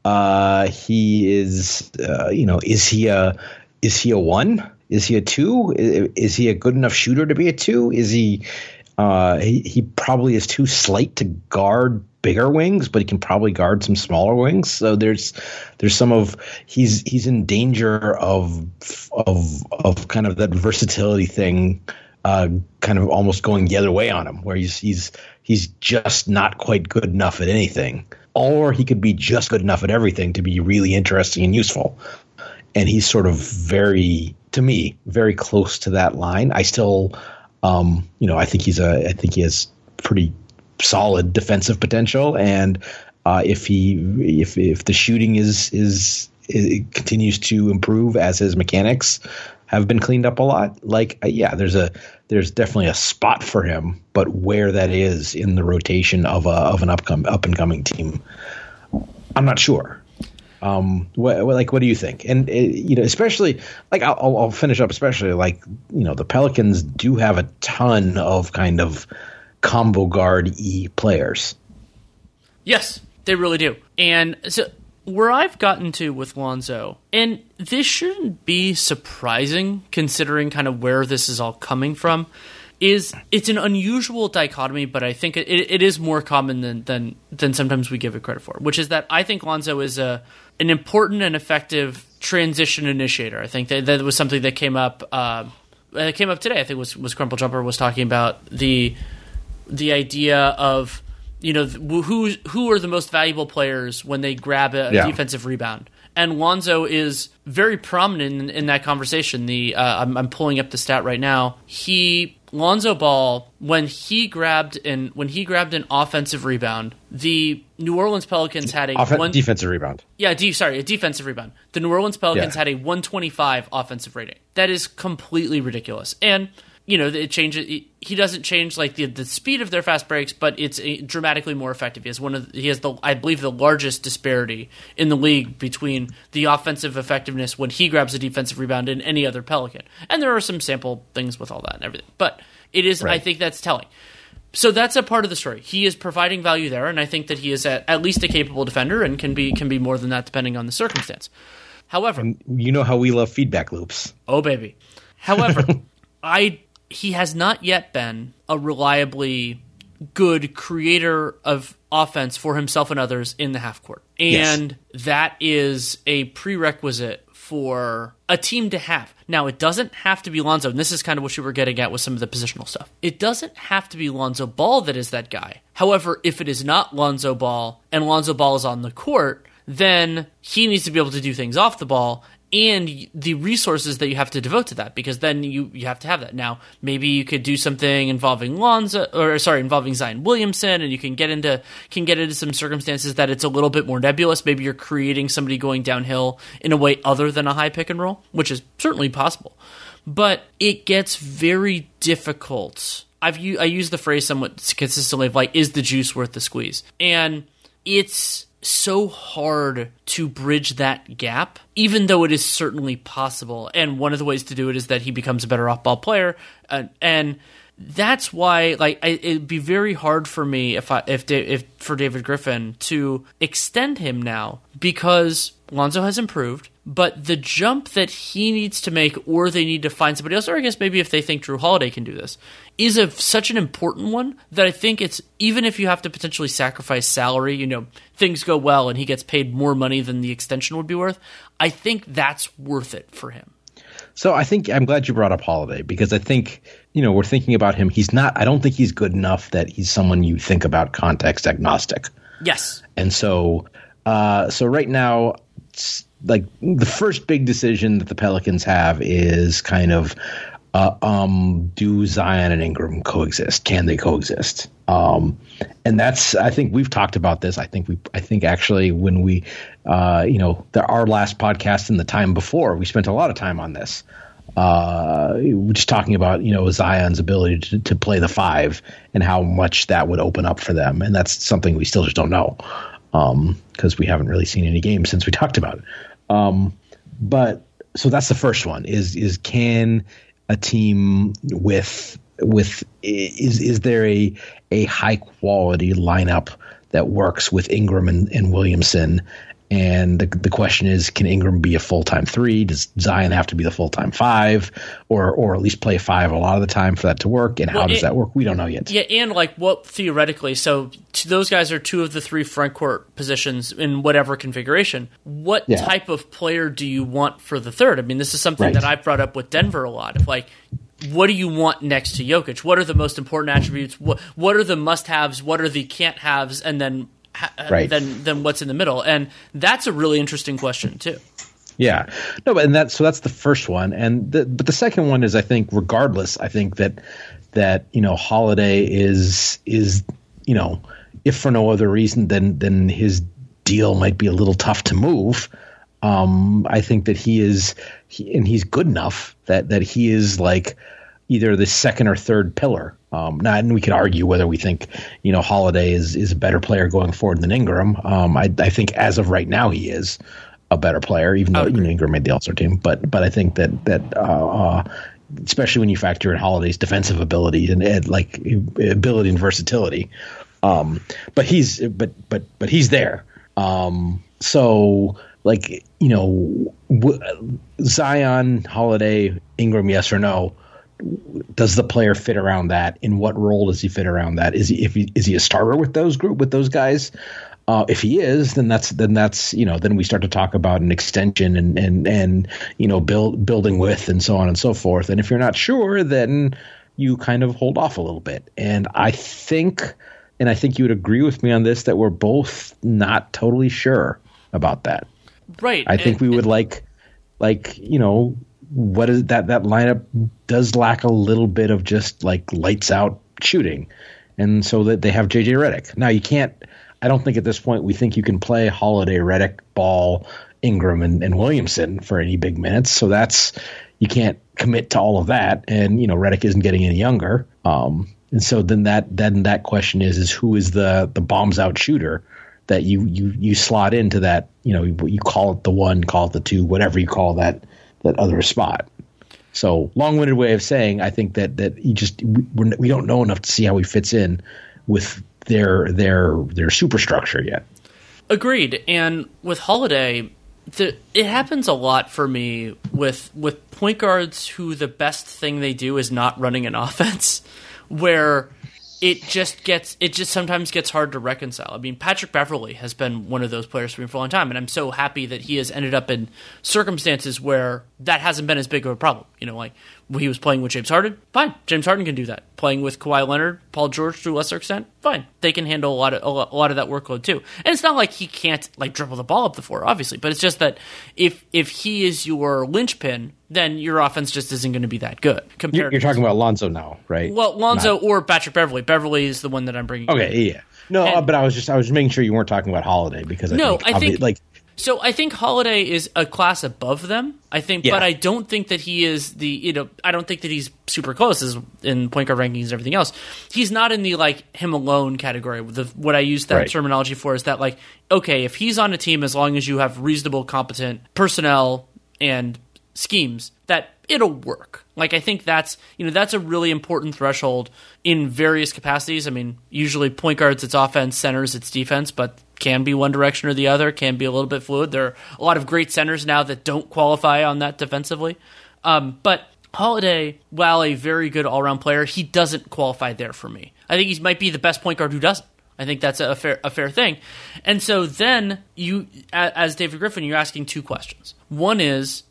he is, is he a 1? Is he a 2? Is he a good enough shooter to be a 2? Is he probably is too slight to guard bigger wings, but he can probably guard some smaller wings. So there's some of he's in danger of kind of that versatility thing, kind of almost going the other way on him, where he's just not quite good enough at anything, or he could be just good enough at everything to be really interesting and useful. And he's sort of very close to that line. I still, I think he has pretty solid defensive potential, and if the shooting it continues to improve as his mechanics have been cleaned up a lot, there's definitely a spot for him, but where that is in the rotation of an up and coming team, I'm not sure. What do you think? And especially, like, I'll finish up, especially, like, the Pelicans do have a ton of kind of combo guard-y players. Yes, they really do. And so where I've gotten to with Lonzo, and this shouldn't be surprising considering kind of where this is all coming from, is it's an unusual dichotomy, but I think it is more common than sometimes we give it credit for, which is that I think Lonzo is an important and effective transition initiator. I think that was something that came up today. I think was Crumple Jumper was talking about the idea of, who are the most valuable players when they grab a defensive rebound. And Lonzo is very prominent in that conversation. I'm pulling up the stat right now. Lonzo Ball, when he grabbed an offensive rebound, the New Orleans Pelicans had a defensive rebound. Yeah, a defensive rebound. The New Orleans Pelicans had a 125 offensive rating. That is completely ridiculous. And it changes. He doesn't change, like, the speed of their fast breaks, but it's dramatically more effective. He has I believe the largest disparity in the league between the offensive effectiveness when he grabs a defensive rebound and any other Pelican. And there are some sample things with all that and everything, but it is. Right. I think that's telling. So that's a part of the story. He is providing value there, and I think that he is at least a capable defender and can be more than that depending on the circumstance. However, and you know how we love feedback loops. Oh, baby. However, he has not yet been a reliably good creator of offense for himself and others in the half court. And that is a prerequisite for a team to have. Now, it doesn't have to be Lonzo, and this is kind of what you were getting at with some of the positional stuff. It doesn't have to be Lonzo Ball that is that guy. However, if it is not Lonzo Ball and Lonzo Ball is on the court, then he needs to be able to do things off the ball and the resources that you have to devote to that, because then you have to have that. Now, maybe you could do something involving involving Zion Williamson, and you can get into some circumstances that it's a little bit more nebulous. Maybe you're creating somebody going downhill in a way other than a high pick and roll, which is certainly possible. But it gets very difficult. I use the phrase somewhat consistently of like, is the juice worth the squeeze? And it's so hard to bridge that gap, even though it is certainly possible. And one of the ways to do it is that he becomes a better off-ball player. And that's why, like, it'd be very hard for me if for David Griffin to extend him now, because Lonzo has improved, but the jump that he needs to make, or they need to find somebody else, or I guess maybe if they think Drew Holiday can do this, is such an important one that I think it's, even if you have to potentially sacrifice salary, things go well and he gets paid more money than the extension would be worth, I think that's worth it for him. So I'm glad you brought up Holiday, because I think, we're thinking about him. I don't think he's good enough that he's someone you think about context agnostic. Yes. And so right now, like, the first big decision that the Pelicans have is kind of, do Zion and Ingram coexist? Can they coexist? And that's, I think we've talked about this. I think actually when we, our last podcast and the time before, we spent a lot of time on this. Just talking about, Zion's ability to play the 5 and how much that would open up for them. And that's something we still just don't know, because we haven't really seen any games since we talked about it. But so that's the first one is can a team is there a high quality lineup that works with Ingram and Williamson? And the question is, can Ingram be a full-time 3? Does Zion have to be the full-time 5, or at least play 5 a lot of the time for that to work? And how does that work? We don't know yet. Yeah, and like what theoretically, so those guys are 2 of the 3 front court positions in whatever configuration. What type of player do you want for the third? I mean, this is something that I've brought up with Denver a lot. Of like, what do you want next to Jokic? What are the most important attributes? What are the must-haves? What are the can't-haves? And then than what's in the middle, and that's a really interesting question too. Yeah, no, but that's the first one, but the second one is, I think, regardless, I think that Holiday is if for no other reason then his deal might be a little tough to move. I think that he's good enough that he is like either the second or third pillar. And we could argue whether we think, Holiday is a better player going forward than Ingram. I think as of right now he is a better player, even though Ingram made the All-Star team. But I think that especially when you factor in Holiday's defensive ability and ability and versatility, but he's there. So like Zion, Holiday, Ingram, yes or no? Does the player fit around that? In what role does he fit around that? Is he a starter with those guys? If he is, then we start to talk about an extension and building with and so on and so forth. And if you're not sure, then you kind of hold off a little bit. And I think you would agree with me on this, that we're both not totally sure about that. Right. I think we would what is that lineup does lack a little bit of just like lights out shooting. And so that they have JJ Redick. Now I don't think at this point we think you can play Holiday, Redick, Ball, Ingram, and Williamson for any big minutes. So you can't commit to all of that. And, Redick isn't getting any younger. And so then that question is who is the bombs out shooter that you slot into that, you call it the 1, call it the 2, whatever you call that other spot. So long-winded way of saying, I think that we don't know enough to see how he fits in with their superstructure yet. Agreed. And with Holiday, it happens a lot for me with point guards who the best thing they do is not running an offense, where it just sometimes gets hard to reconcile. I mean, Patrick Beverley has been one of those players for me for a long time, and I'm so happy that he has ended up in circumstances where that hasn't been as big of a problem. he was playing with James Harden, fine. James Harden can do that. Playing with Kawhi Leonard, Paul George to a lesser extent, fine. They can handle a lot of that workload too. And it's not like he can't like dribble the ball up the floor, obviously, but it's just that if he is your linchpin, then your offense just isn't going to be that good. You're talking about Lonzo now, right? Well, Lonzo or Patrick Beverley. Beverley is the one that I'm bringing. Okay, yeah. No, but I was making sure you weren't talking about Holiday because I think So I think Holiday is a class above them. I think, but I don't think that he is I don't think that he's super close as in point guard rankings and everything else. He's not in the like him alone category. What I use that terminology for is that like, okay, if he's on a team, as long as you have reasonable, competent personnel and schemes, that it'll work. Like I think that's a really important threshold in various capacities. I mean, usually point guards, it's offense, centers, it's defense, but can be one direction or the other, can be a little bit fluid. There are a lot of great centers now that don't qualify on that defensively. But Holiday, while a very good all-around player, he doesn't qualify there for me. I think he might be the best point guard who doesn't. I think that's a fair thing. And so then you, as David Griffin, you're asking two questions. One is,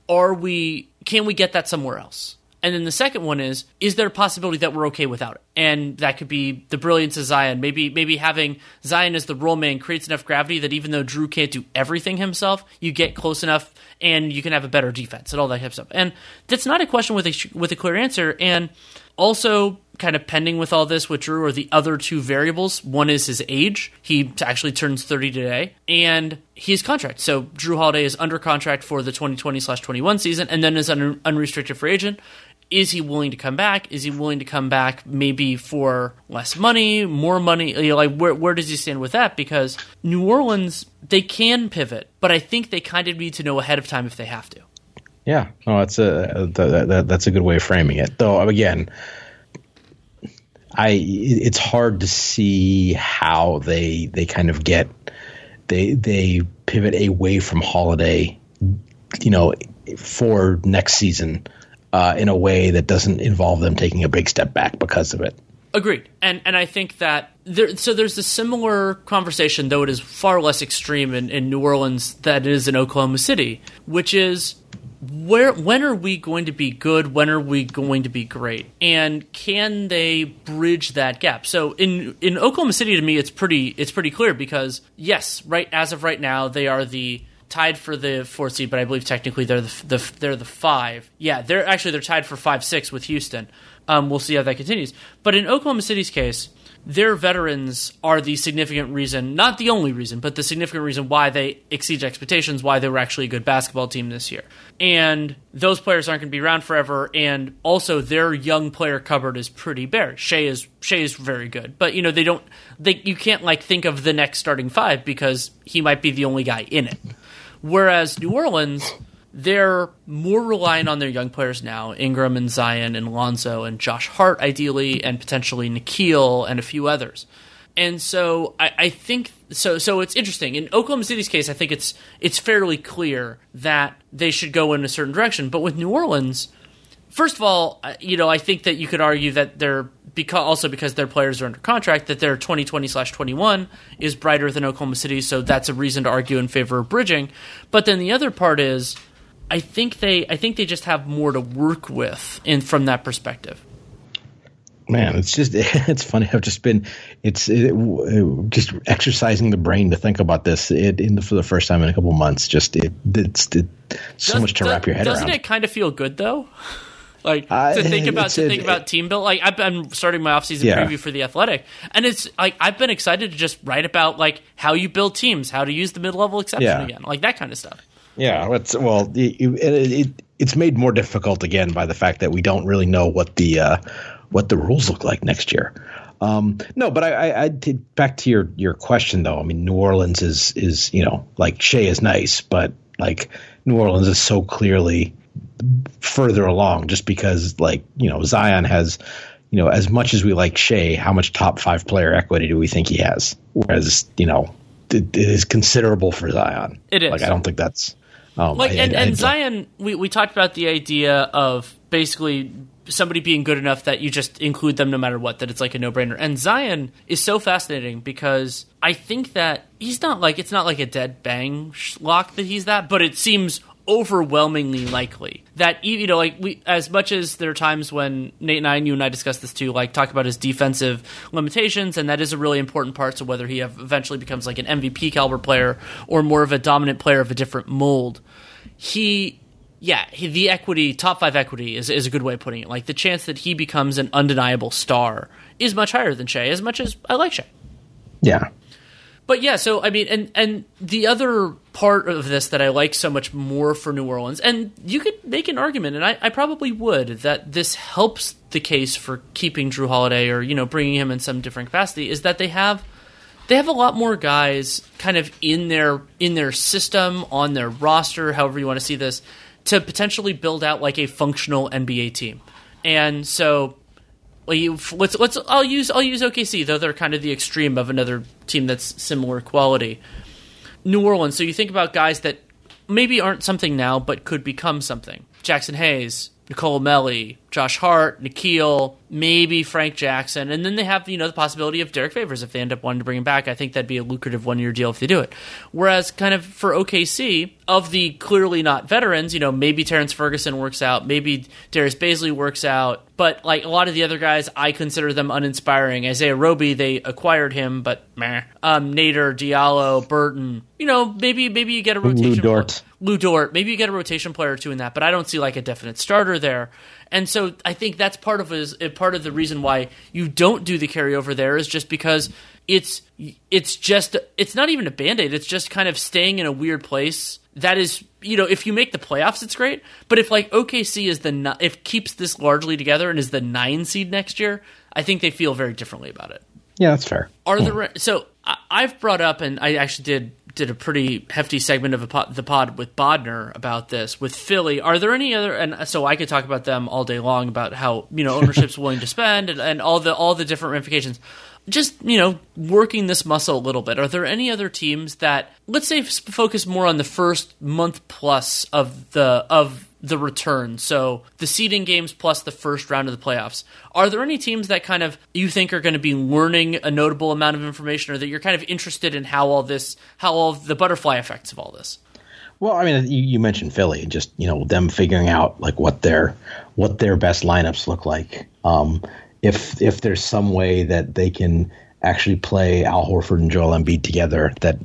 can we get that somewhere else? And then the second one is there a possibility that we're okay without it? And that could be the brilliance of Zion. Maybe having Zion as the role man creates enough gravity that even though Drew can't do everything himself, you get close enough and you can have a better defense and all that type of stuff. And that's not a question with a clear answer. And also kind of pending with all this with Drew are the other two variables. One is his age. He actually turns 30 today. And his contract. So Drew Holiday is under contract for the 2020/21 season and then is an unrestricted free agent. Is he willing to come back? Is he willing to come back maybe for less money, more money? Like where does he stand with that? Because New Orleans, they can pivot, but I think they kind of need to know ahead of time if they have to. Yeah, no, that's a good way of framing it. Though again, it's hard to see how they kind of they pivot away from Holiday, for next season. In a way that doesn't involve them taking a big step back because of it. Agreed. And I think that there's a similar conversation, though it is far less extreme in New Orleans than it is in Oklahoma City, which is when are we going to be good? When are we going to be great? And can they bridge that gap? So in Oklahoma City, to me, it's pretty clear because yes, as of right now, they are tied for the 4th seed, but I believe technically they're the 5. Yeah, they're tied for 5-6 with Houston. We'll see how that continues. But in Oklahoma City's case, their veterans are the significant reason, not the only reason, but the significant reason why they exceeded expectations, why they were actually a good basketball team this year. And those players aren't going to be around forever, and also their young player cupboard is pretty bare. Shea is very good, but you can't like think of the next starting 5 because he might be the only guy in it. Whereas New Orleans, they're more reliant on their young players now, Ingram and Zion and Lonzo and Josh Hart ideally, and potentially Nikhil and a few others. And so I think so it's interesting. In Oklahoma City's case, I think it's fairly clear that they should go in a certain direction. But with New Orleans, first of all, I think that you could argue that because their players are under contract, that their 2020/21 is brighter than Oklahoma City, so that's a reason to argue in favor of bridging. But then the other part is, I think they just have more to work with from that perspective. Man, it's funny. I've just been just exercising the brain to think about this for the first time in a couple months. It's so much to wrap your head around. Doesn't it kind of feel good though? Like to think about team build. Like I've been starting my offseason preview for The Athletic, and it's like I've been excited to just write about like how you build teams, how to use the mid-level exception again, like that kind of stuff. Yeah, it's made more difficult again by the fact that we don't really know what the rules look like next year. No, but I back to your question though. I mean, New Orleans is like Shea is nice, but like New Orleans is so clearly further along just because Zion has, as much as we like Shea, how much top 5 player equity do we think he has? Whereas, it is considerable for Zion. It is. Like, I don't think that's Zion, we talked about the idea of basically somebody being good enough that you just include them no matter what, that it's like a no-brainer. And Zion is so fascinating because I think that he's not it's not like a dead bang lock that he's that, but it seems overwhelmingly likely that, you know, like as much as there are times when Nate and you and I discussed this too, like talk about his defensive limitations, and that is a really important part to whether he eventually becomes like an MVP caliber player or more of a dominant player of a different mold. The equity, top 5 equity is a good way of putting it. Like the chance that he becomes an undeniable star is much higher than Shai, as much as I like Shai. Yeah. But yeah, so I mean, and the other part of this that I like so much more for New Orleans, and you could make an argument, and I probably would, that this helps the case for keeping Jrue Holiday or, you know, bringing him in some different capacity, is that they have a lot more guys kind of in their system, on their roster, however you want to see this, to potentially build out like a functional NBA team. And so I'll use OKC, though they're kind of the extreme of another team that's similar quality. New Orleans, so you think about guys that maybe aren't something now but could become something. Jackson Hayes, Nicole Melli, Josh Hart, Nikhil, maybe Frank Jackson, and then they have, you know, the possibility of Derek Favors if they end up wanting to bring him back. I think that'd be a lucrative one-year deal if they do it. Whereas kind of for OKC, of the clearly not veterans, you know, maybe Terrence Ferguson works out, maybe Darius Bazley works out, but like a lot of the other guys, I consider them uninspiring. Isaiah Roby, they acquired him, but meh. Nader, Diallo, Burton, you know, maybe you get a rotation. Lou Dort, maybe you get a rotation player or two in that, but I don't see like a definite starter there. And so I think that's part of the reason why you don't do the carryover there, is just because it's not even a Band-Aid. It's just kind of staying in a weird place. That is, you know, if you make the playoffs, it's great. But if like OKC keeps this largely together and is the 9 seed next year, I think they feel very differently about it. Yeah, that's fair. So I've brought up, and I actually did a pretty hefty segment of the pod with Bodner about this with Philly. Are there any other? And so I could talk about them all day long about how, you know, ownership's willing to spend and all the different ramifications. Just, you know, working this muscle a little bit. Are there any other teams that, let's say, focus more on the first month plus of the return, so the seeding games plus the first round of the playoffs? Are there any teams that kind of you think are going to be learning a notable amount of information, or that you're kind of interested in how all the butterfly effects of all this? Well, I mean, you mentioned Philly, and just, you know, them figuring out like what their best lineups look like. If there's some way that they can actually play Al Horford and Joel Embiid together that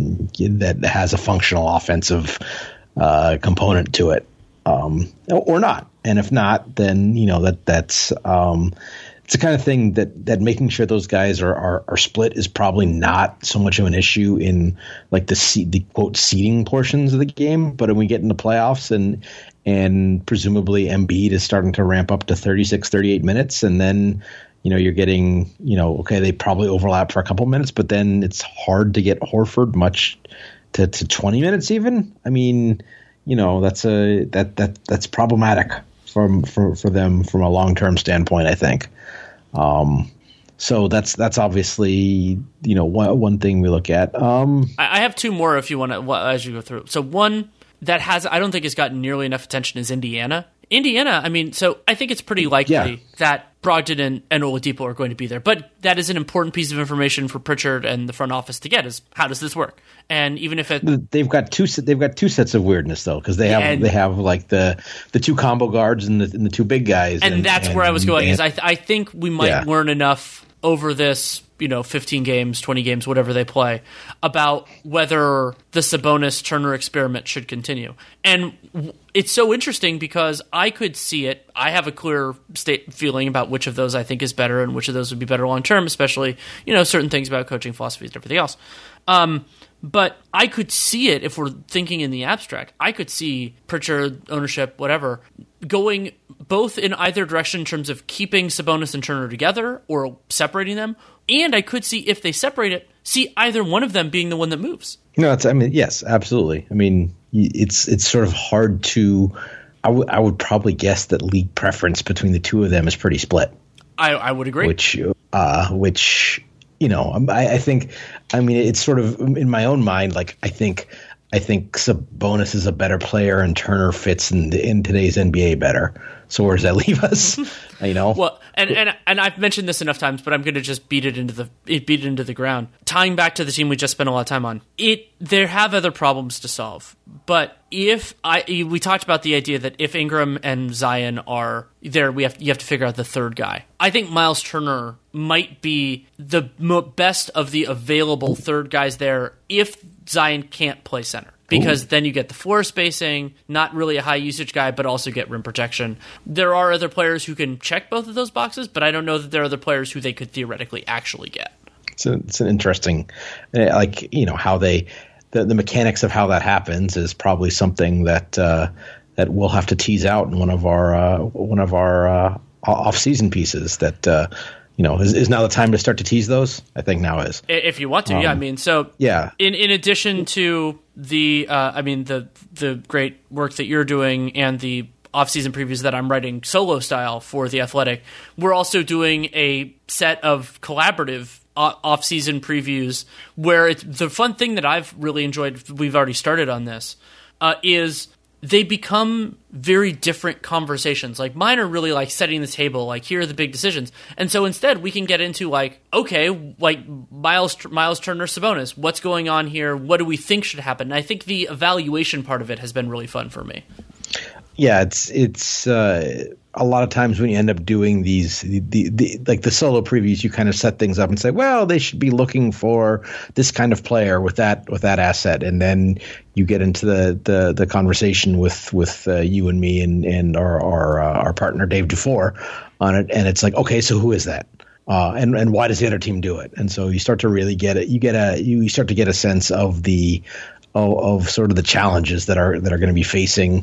has a functional offensive component to it. Or not. And if not, then, you know, that's it's the kind of thing that making sure those guys are split is probably not so much of an issue in like the quote seeding portions of the game. But when we get into playoffs and presumably Embiid is starting to ramp up to 36, 38 minutes, and then, you know, you're getting, you know, okay, they probably overlap for a couple minutes, but then it's hard to get Horford much to 20 minutes even. I mean, you know, that's problematic for them from a long-term standpoint, I think. So that's obviously, you know, one thing we look at. I have two more if you want to, as you go through. So one that I don't think has gotten nearly enough attention is Indiana. I mean, so I think it's pretty likely that Brogdon and Oladipo are going to be there. But that is an important piece of information for Pritchard and the front office to get, is how does this work? And even if they've got two sets of weirdness though, because they have like the two combo guards and the two big guys, and that's where I was going. Is I think we might learn enough over this, you know, 15 games, 20 games, whatever they play, about whether the Sabonis-Turner experiment should continue. And it's so interesting because I could see it. I have a clear feeling about which of those I think is better and which of those would be better long-term, especially, you know, certain things about coaching philosophies and everything else. But I could see it, if we're thinking in the abstract, I could see Pritchard, ownership, whatever, going both in either direction in terms of keeping Sabonis and Turner together or separating them. And I could see, if they separate it, see either one of them being the one that moves. No, yes, absolutely. I mean, it's sort of hard to. I would probably guess that league preference between the two of them is pretty split. I would agree. Which you know, I think. I mean, it's sort of in my own mind. Like, I think I think Sabonis is a better player and Turner fits in today's NBA better. So where does that leave us? Well, and I've mentioned this enough times, but I'm going to just beat it into the ground. Tying back to the team we just spent a lot of time on, there have other problems to solve. But we talked about the idea that if Ingram and Zion are there, you have to figure out the third guy. I think Miles Turner might be the best of the available third guys there if Zion can't play center. Because then you get the floor spacing, not really a high usage guy, but also get rim protection. There are other players who can check both of those boxes, but I don't know that there are other players who they could theoretically actually get. It's an interesting, how the mechanics of how that happens is probably something that we'll have to tease out in one of our off-season pieces that is now the time to start to tease those? I think now is. If you want to, yeah. I mean, so yeah. In addition to the great work that you're doing and the off-season previews that I'm writing solo style for The Athletic, we're also doing a set of collaborative off-season previews where the fun thing that I've really enjoyed, we've already started on this, is they become very different conversations. Like mine are really like setting the table, like here are the big decisions. And so instead we can get into like, okay, like Miles Turner, Sabonis, what's going on here? What do we think should happen? And I think the evaluation part of it has been really fun for me. Yeah, it's a lot of times when you end up doing these the solo previews, you kind of set things up and say, well, they should be looking for this kind of player with that asset, and then you get into the conversation with you and me and our partner Dave Dufour on it, and it's like, okay, so who is that? And why does the other team do it? And so you start to really get it. You start to get a sense of of sort of the challenges that are going to be facing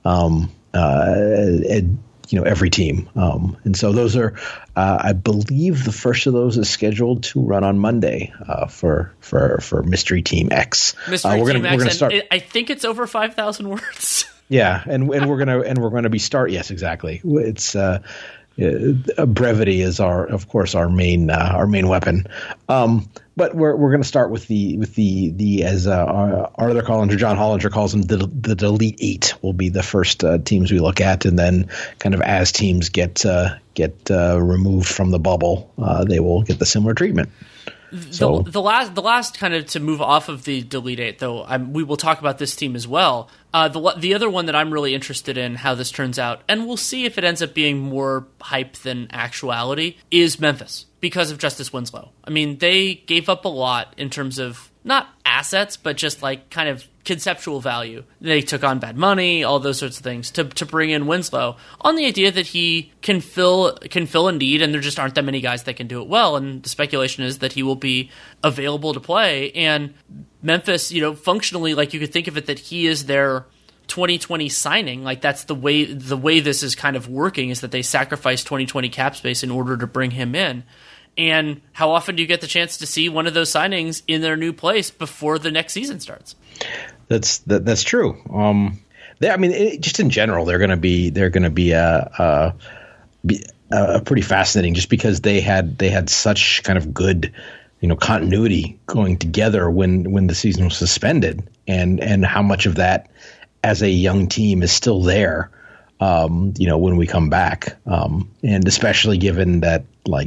every team. And so those are, I believe the first of those is scheduled to run on Monday for Mystery Team X. We're gonna start. I think it's over 5,000 words. Yeah, and we're gonna be start. Yes, exactly. It's brevity is our main weapon. But we're going to start with the as Arthur Collinger, John Hollinger calls them, the Delete 8 will be the first teams we look at, and then kind of as teams get removed from the bubble, they will get the similar treatment. So the last kind of to move off of the Delete 8, though, we will talk about this team as well. The other one that I'm really interested in how this turns out, and we'll see if it ends up being more hype than actuality, is Memphis because of Justice Winslow. I mean, they gave up a lot in terms of not assets, but just like kind of conceptual value. They took on bad money, all those sorts of things to bring in Winslow on the idea that he can fill a need, and there just aren't that many guys that can do it well. And the speculation is that he will be available to play. And Memphis, functionally, like you could think of it that he is their 2020 signing. Like that's the way this is kind of working, is that they sacrifice 2020 cap space in order to bring him in. And how often do you get the chance to see one of those signings in their new place before the next season starts? That's true. Just in general, they're going to be a pretty fascinating, just because they had such kind of good, continuity going together when the season was suspended, and how much of that as a young team is still there, when we come back, and especially given that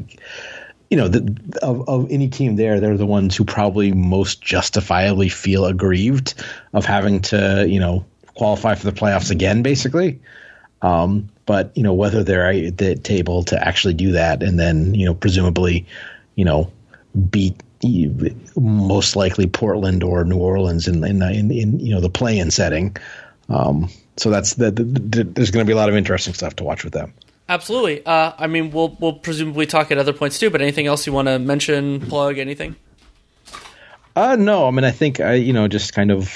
of any team there, they're the ones who probably most justifiably feel aggrieved of having to, qualify for the playoffs again, basically. But, whether they're able to actually do that and then, presumably, beat most likely Portland or New Orleans in the play-in setting. So there's going to be a lot of interesting stuff to watch with them. Absolutely. We'll presumably talk at other points too, but anything else you want to mention, plug, anything? No, I think just kind of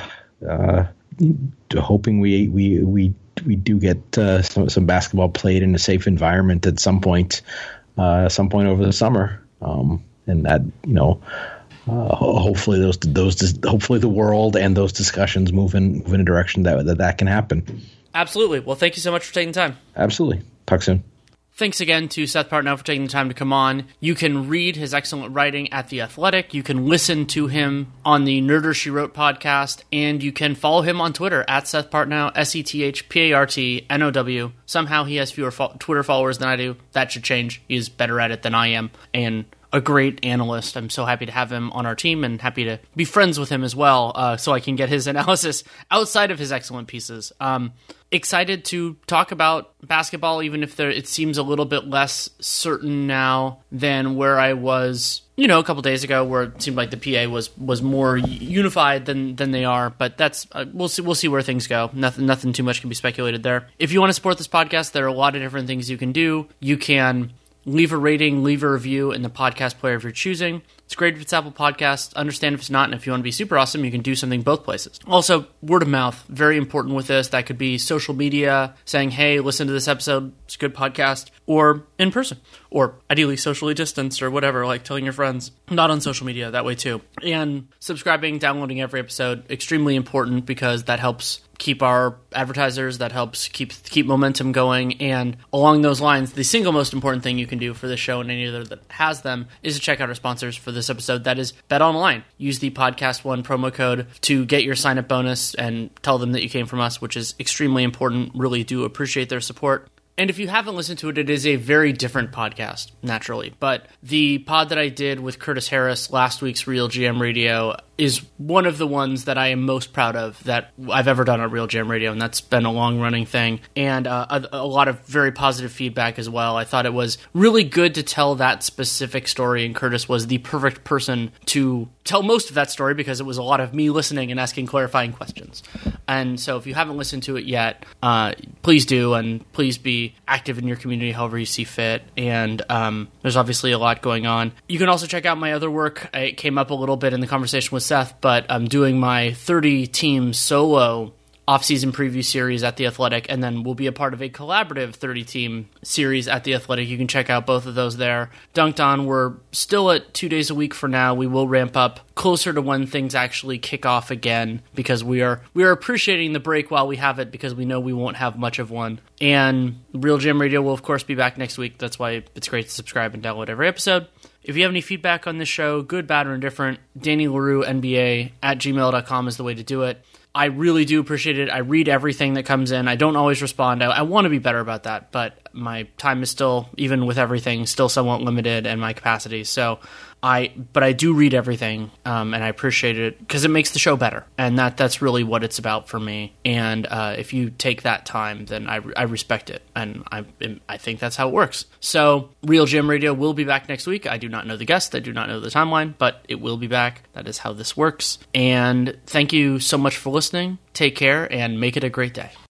hoping we do get some basketball played in a safe environment at some point over the summer, and that hopefully hopefully the world and those discussions move in a direction that can happen. Absolutely. Well, thank you so much for taking the time. Absolutely. Talk soon. thanks again to Seth Partnow for taking the time to come on. You can read his excellent writing at The Athletic. You can listen to him on the Nerder She Wrote podcast, and you can follow him on Twitter at Seth Partnow, SethPartnow. Somehow he has fewer Twitter followers than I do. That should change. He's better at it than I am, and a great analyst. I'm so happy to have him on our team and happy to be friends with him as well, so I can get his analysis outside of his excellent pieces. Excited to talk about basketball, even if it seems a little bit less certain now than where I was, a couple days ago, where it seemed like the PA was more unified than they are. But that's we'll see where things go. Nothing too much can be speculated there. If you want to support this podcast, there are a lot of different things you can do. You can leave a rating, leave a review in the podcast player of your choosing. It's great if it's Apple Podcasts. Understand if it's not, and if you want to be super awesome, you can do something both places. Also, word of mouth, very important with this. That could be social media, saying, hey, listen to this episode, it's a good podcast, or in person, or ideally socially distanced or whatever, like telling your friends. Not on social media, that way too. And subscribing, downloading every episode, extremely important because that helps keep our advertisers, that helps keep momentum going. And along those lines, the single most important thing you can do for this show and any other that has them is to check out our sponsors for this episode. That is BetOnline. Use the Podcast One promo code to get your sign-up bonus and tell them that you came from us, which is extremely important. Really do appreciate their support. And if you haven't listened to it, it is a very different podcast, naturally. But the pod that I did with Curtis Harris, last week's Real GM Radio, is one of the ones that I am most proud of that I've ever done on Real GM Radio, and that's been a long-running thing, and a lot of very positive feedback as well. I thought it was really good to tell that specific story, and Curtis was the perfect person to tell most of that story because it was a lot of me listening and asking clarifying questions. And so if you haven't listened to it yet, please do, and please be active in your community however you see fit. And there's obviously a lot going on. You can also check out my other work. It came up a little bit in the conversation with Seth, but I'm doing my 30-team solo off-season preview series at The Athletic, and then we'll be a part of a collaborative 30-team series at The Athletic. You can check out both of those there. Dunked On, we're still at 2 days a week for now. We will ramp up closer to when things actually kick off again, because we are appreciating the break while we have it, because we know we won't have much of one. And Real GM Radio will, of course, be back next week. That's why it's great to subscribe and download every episode. If you have any feedback on this show, good, bad, or indifferent, Danny Leroux, NBA, @gmail.com is the way to do it. I really do appreciate it. I read everything that comes in. I don't always respond. I want to be better about that, but my time is still, even with everything, still somewhat limited in my capacity. So but I do read everything, and I appreciate it because it makes the show better, and that's really what it's about for me. And if you take that time, then I respect it, and I think that's how it works. So Real GM Radio will be back next week. I do not know the guest. I do not know the timeline, but it will be back. That is how this works. And thank you so much for listening. Take care, and make it a great day.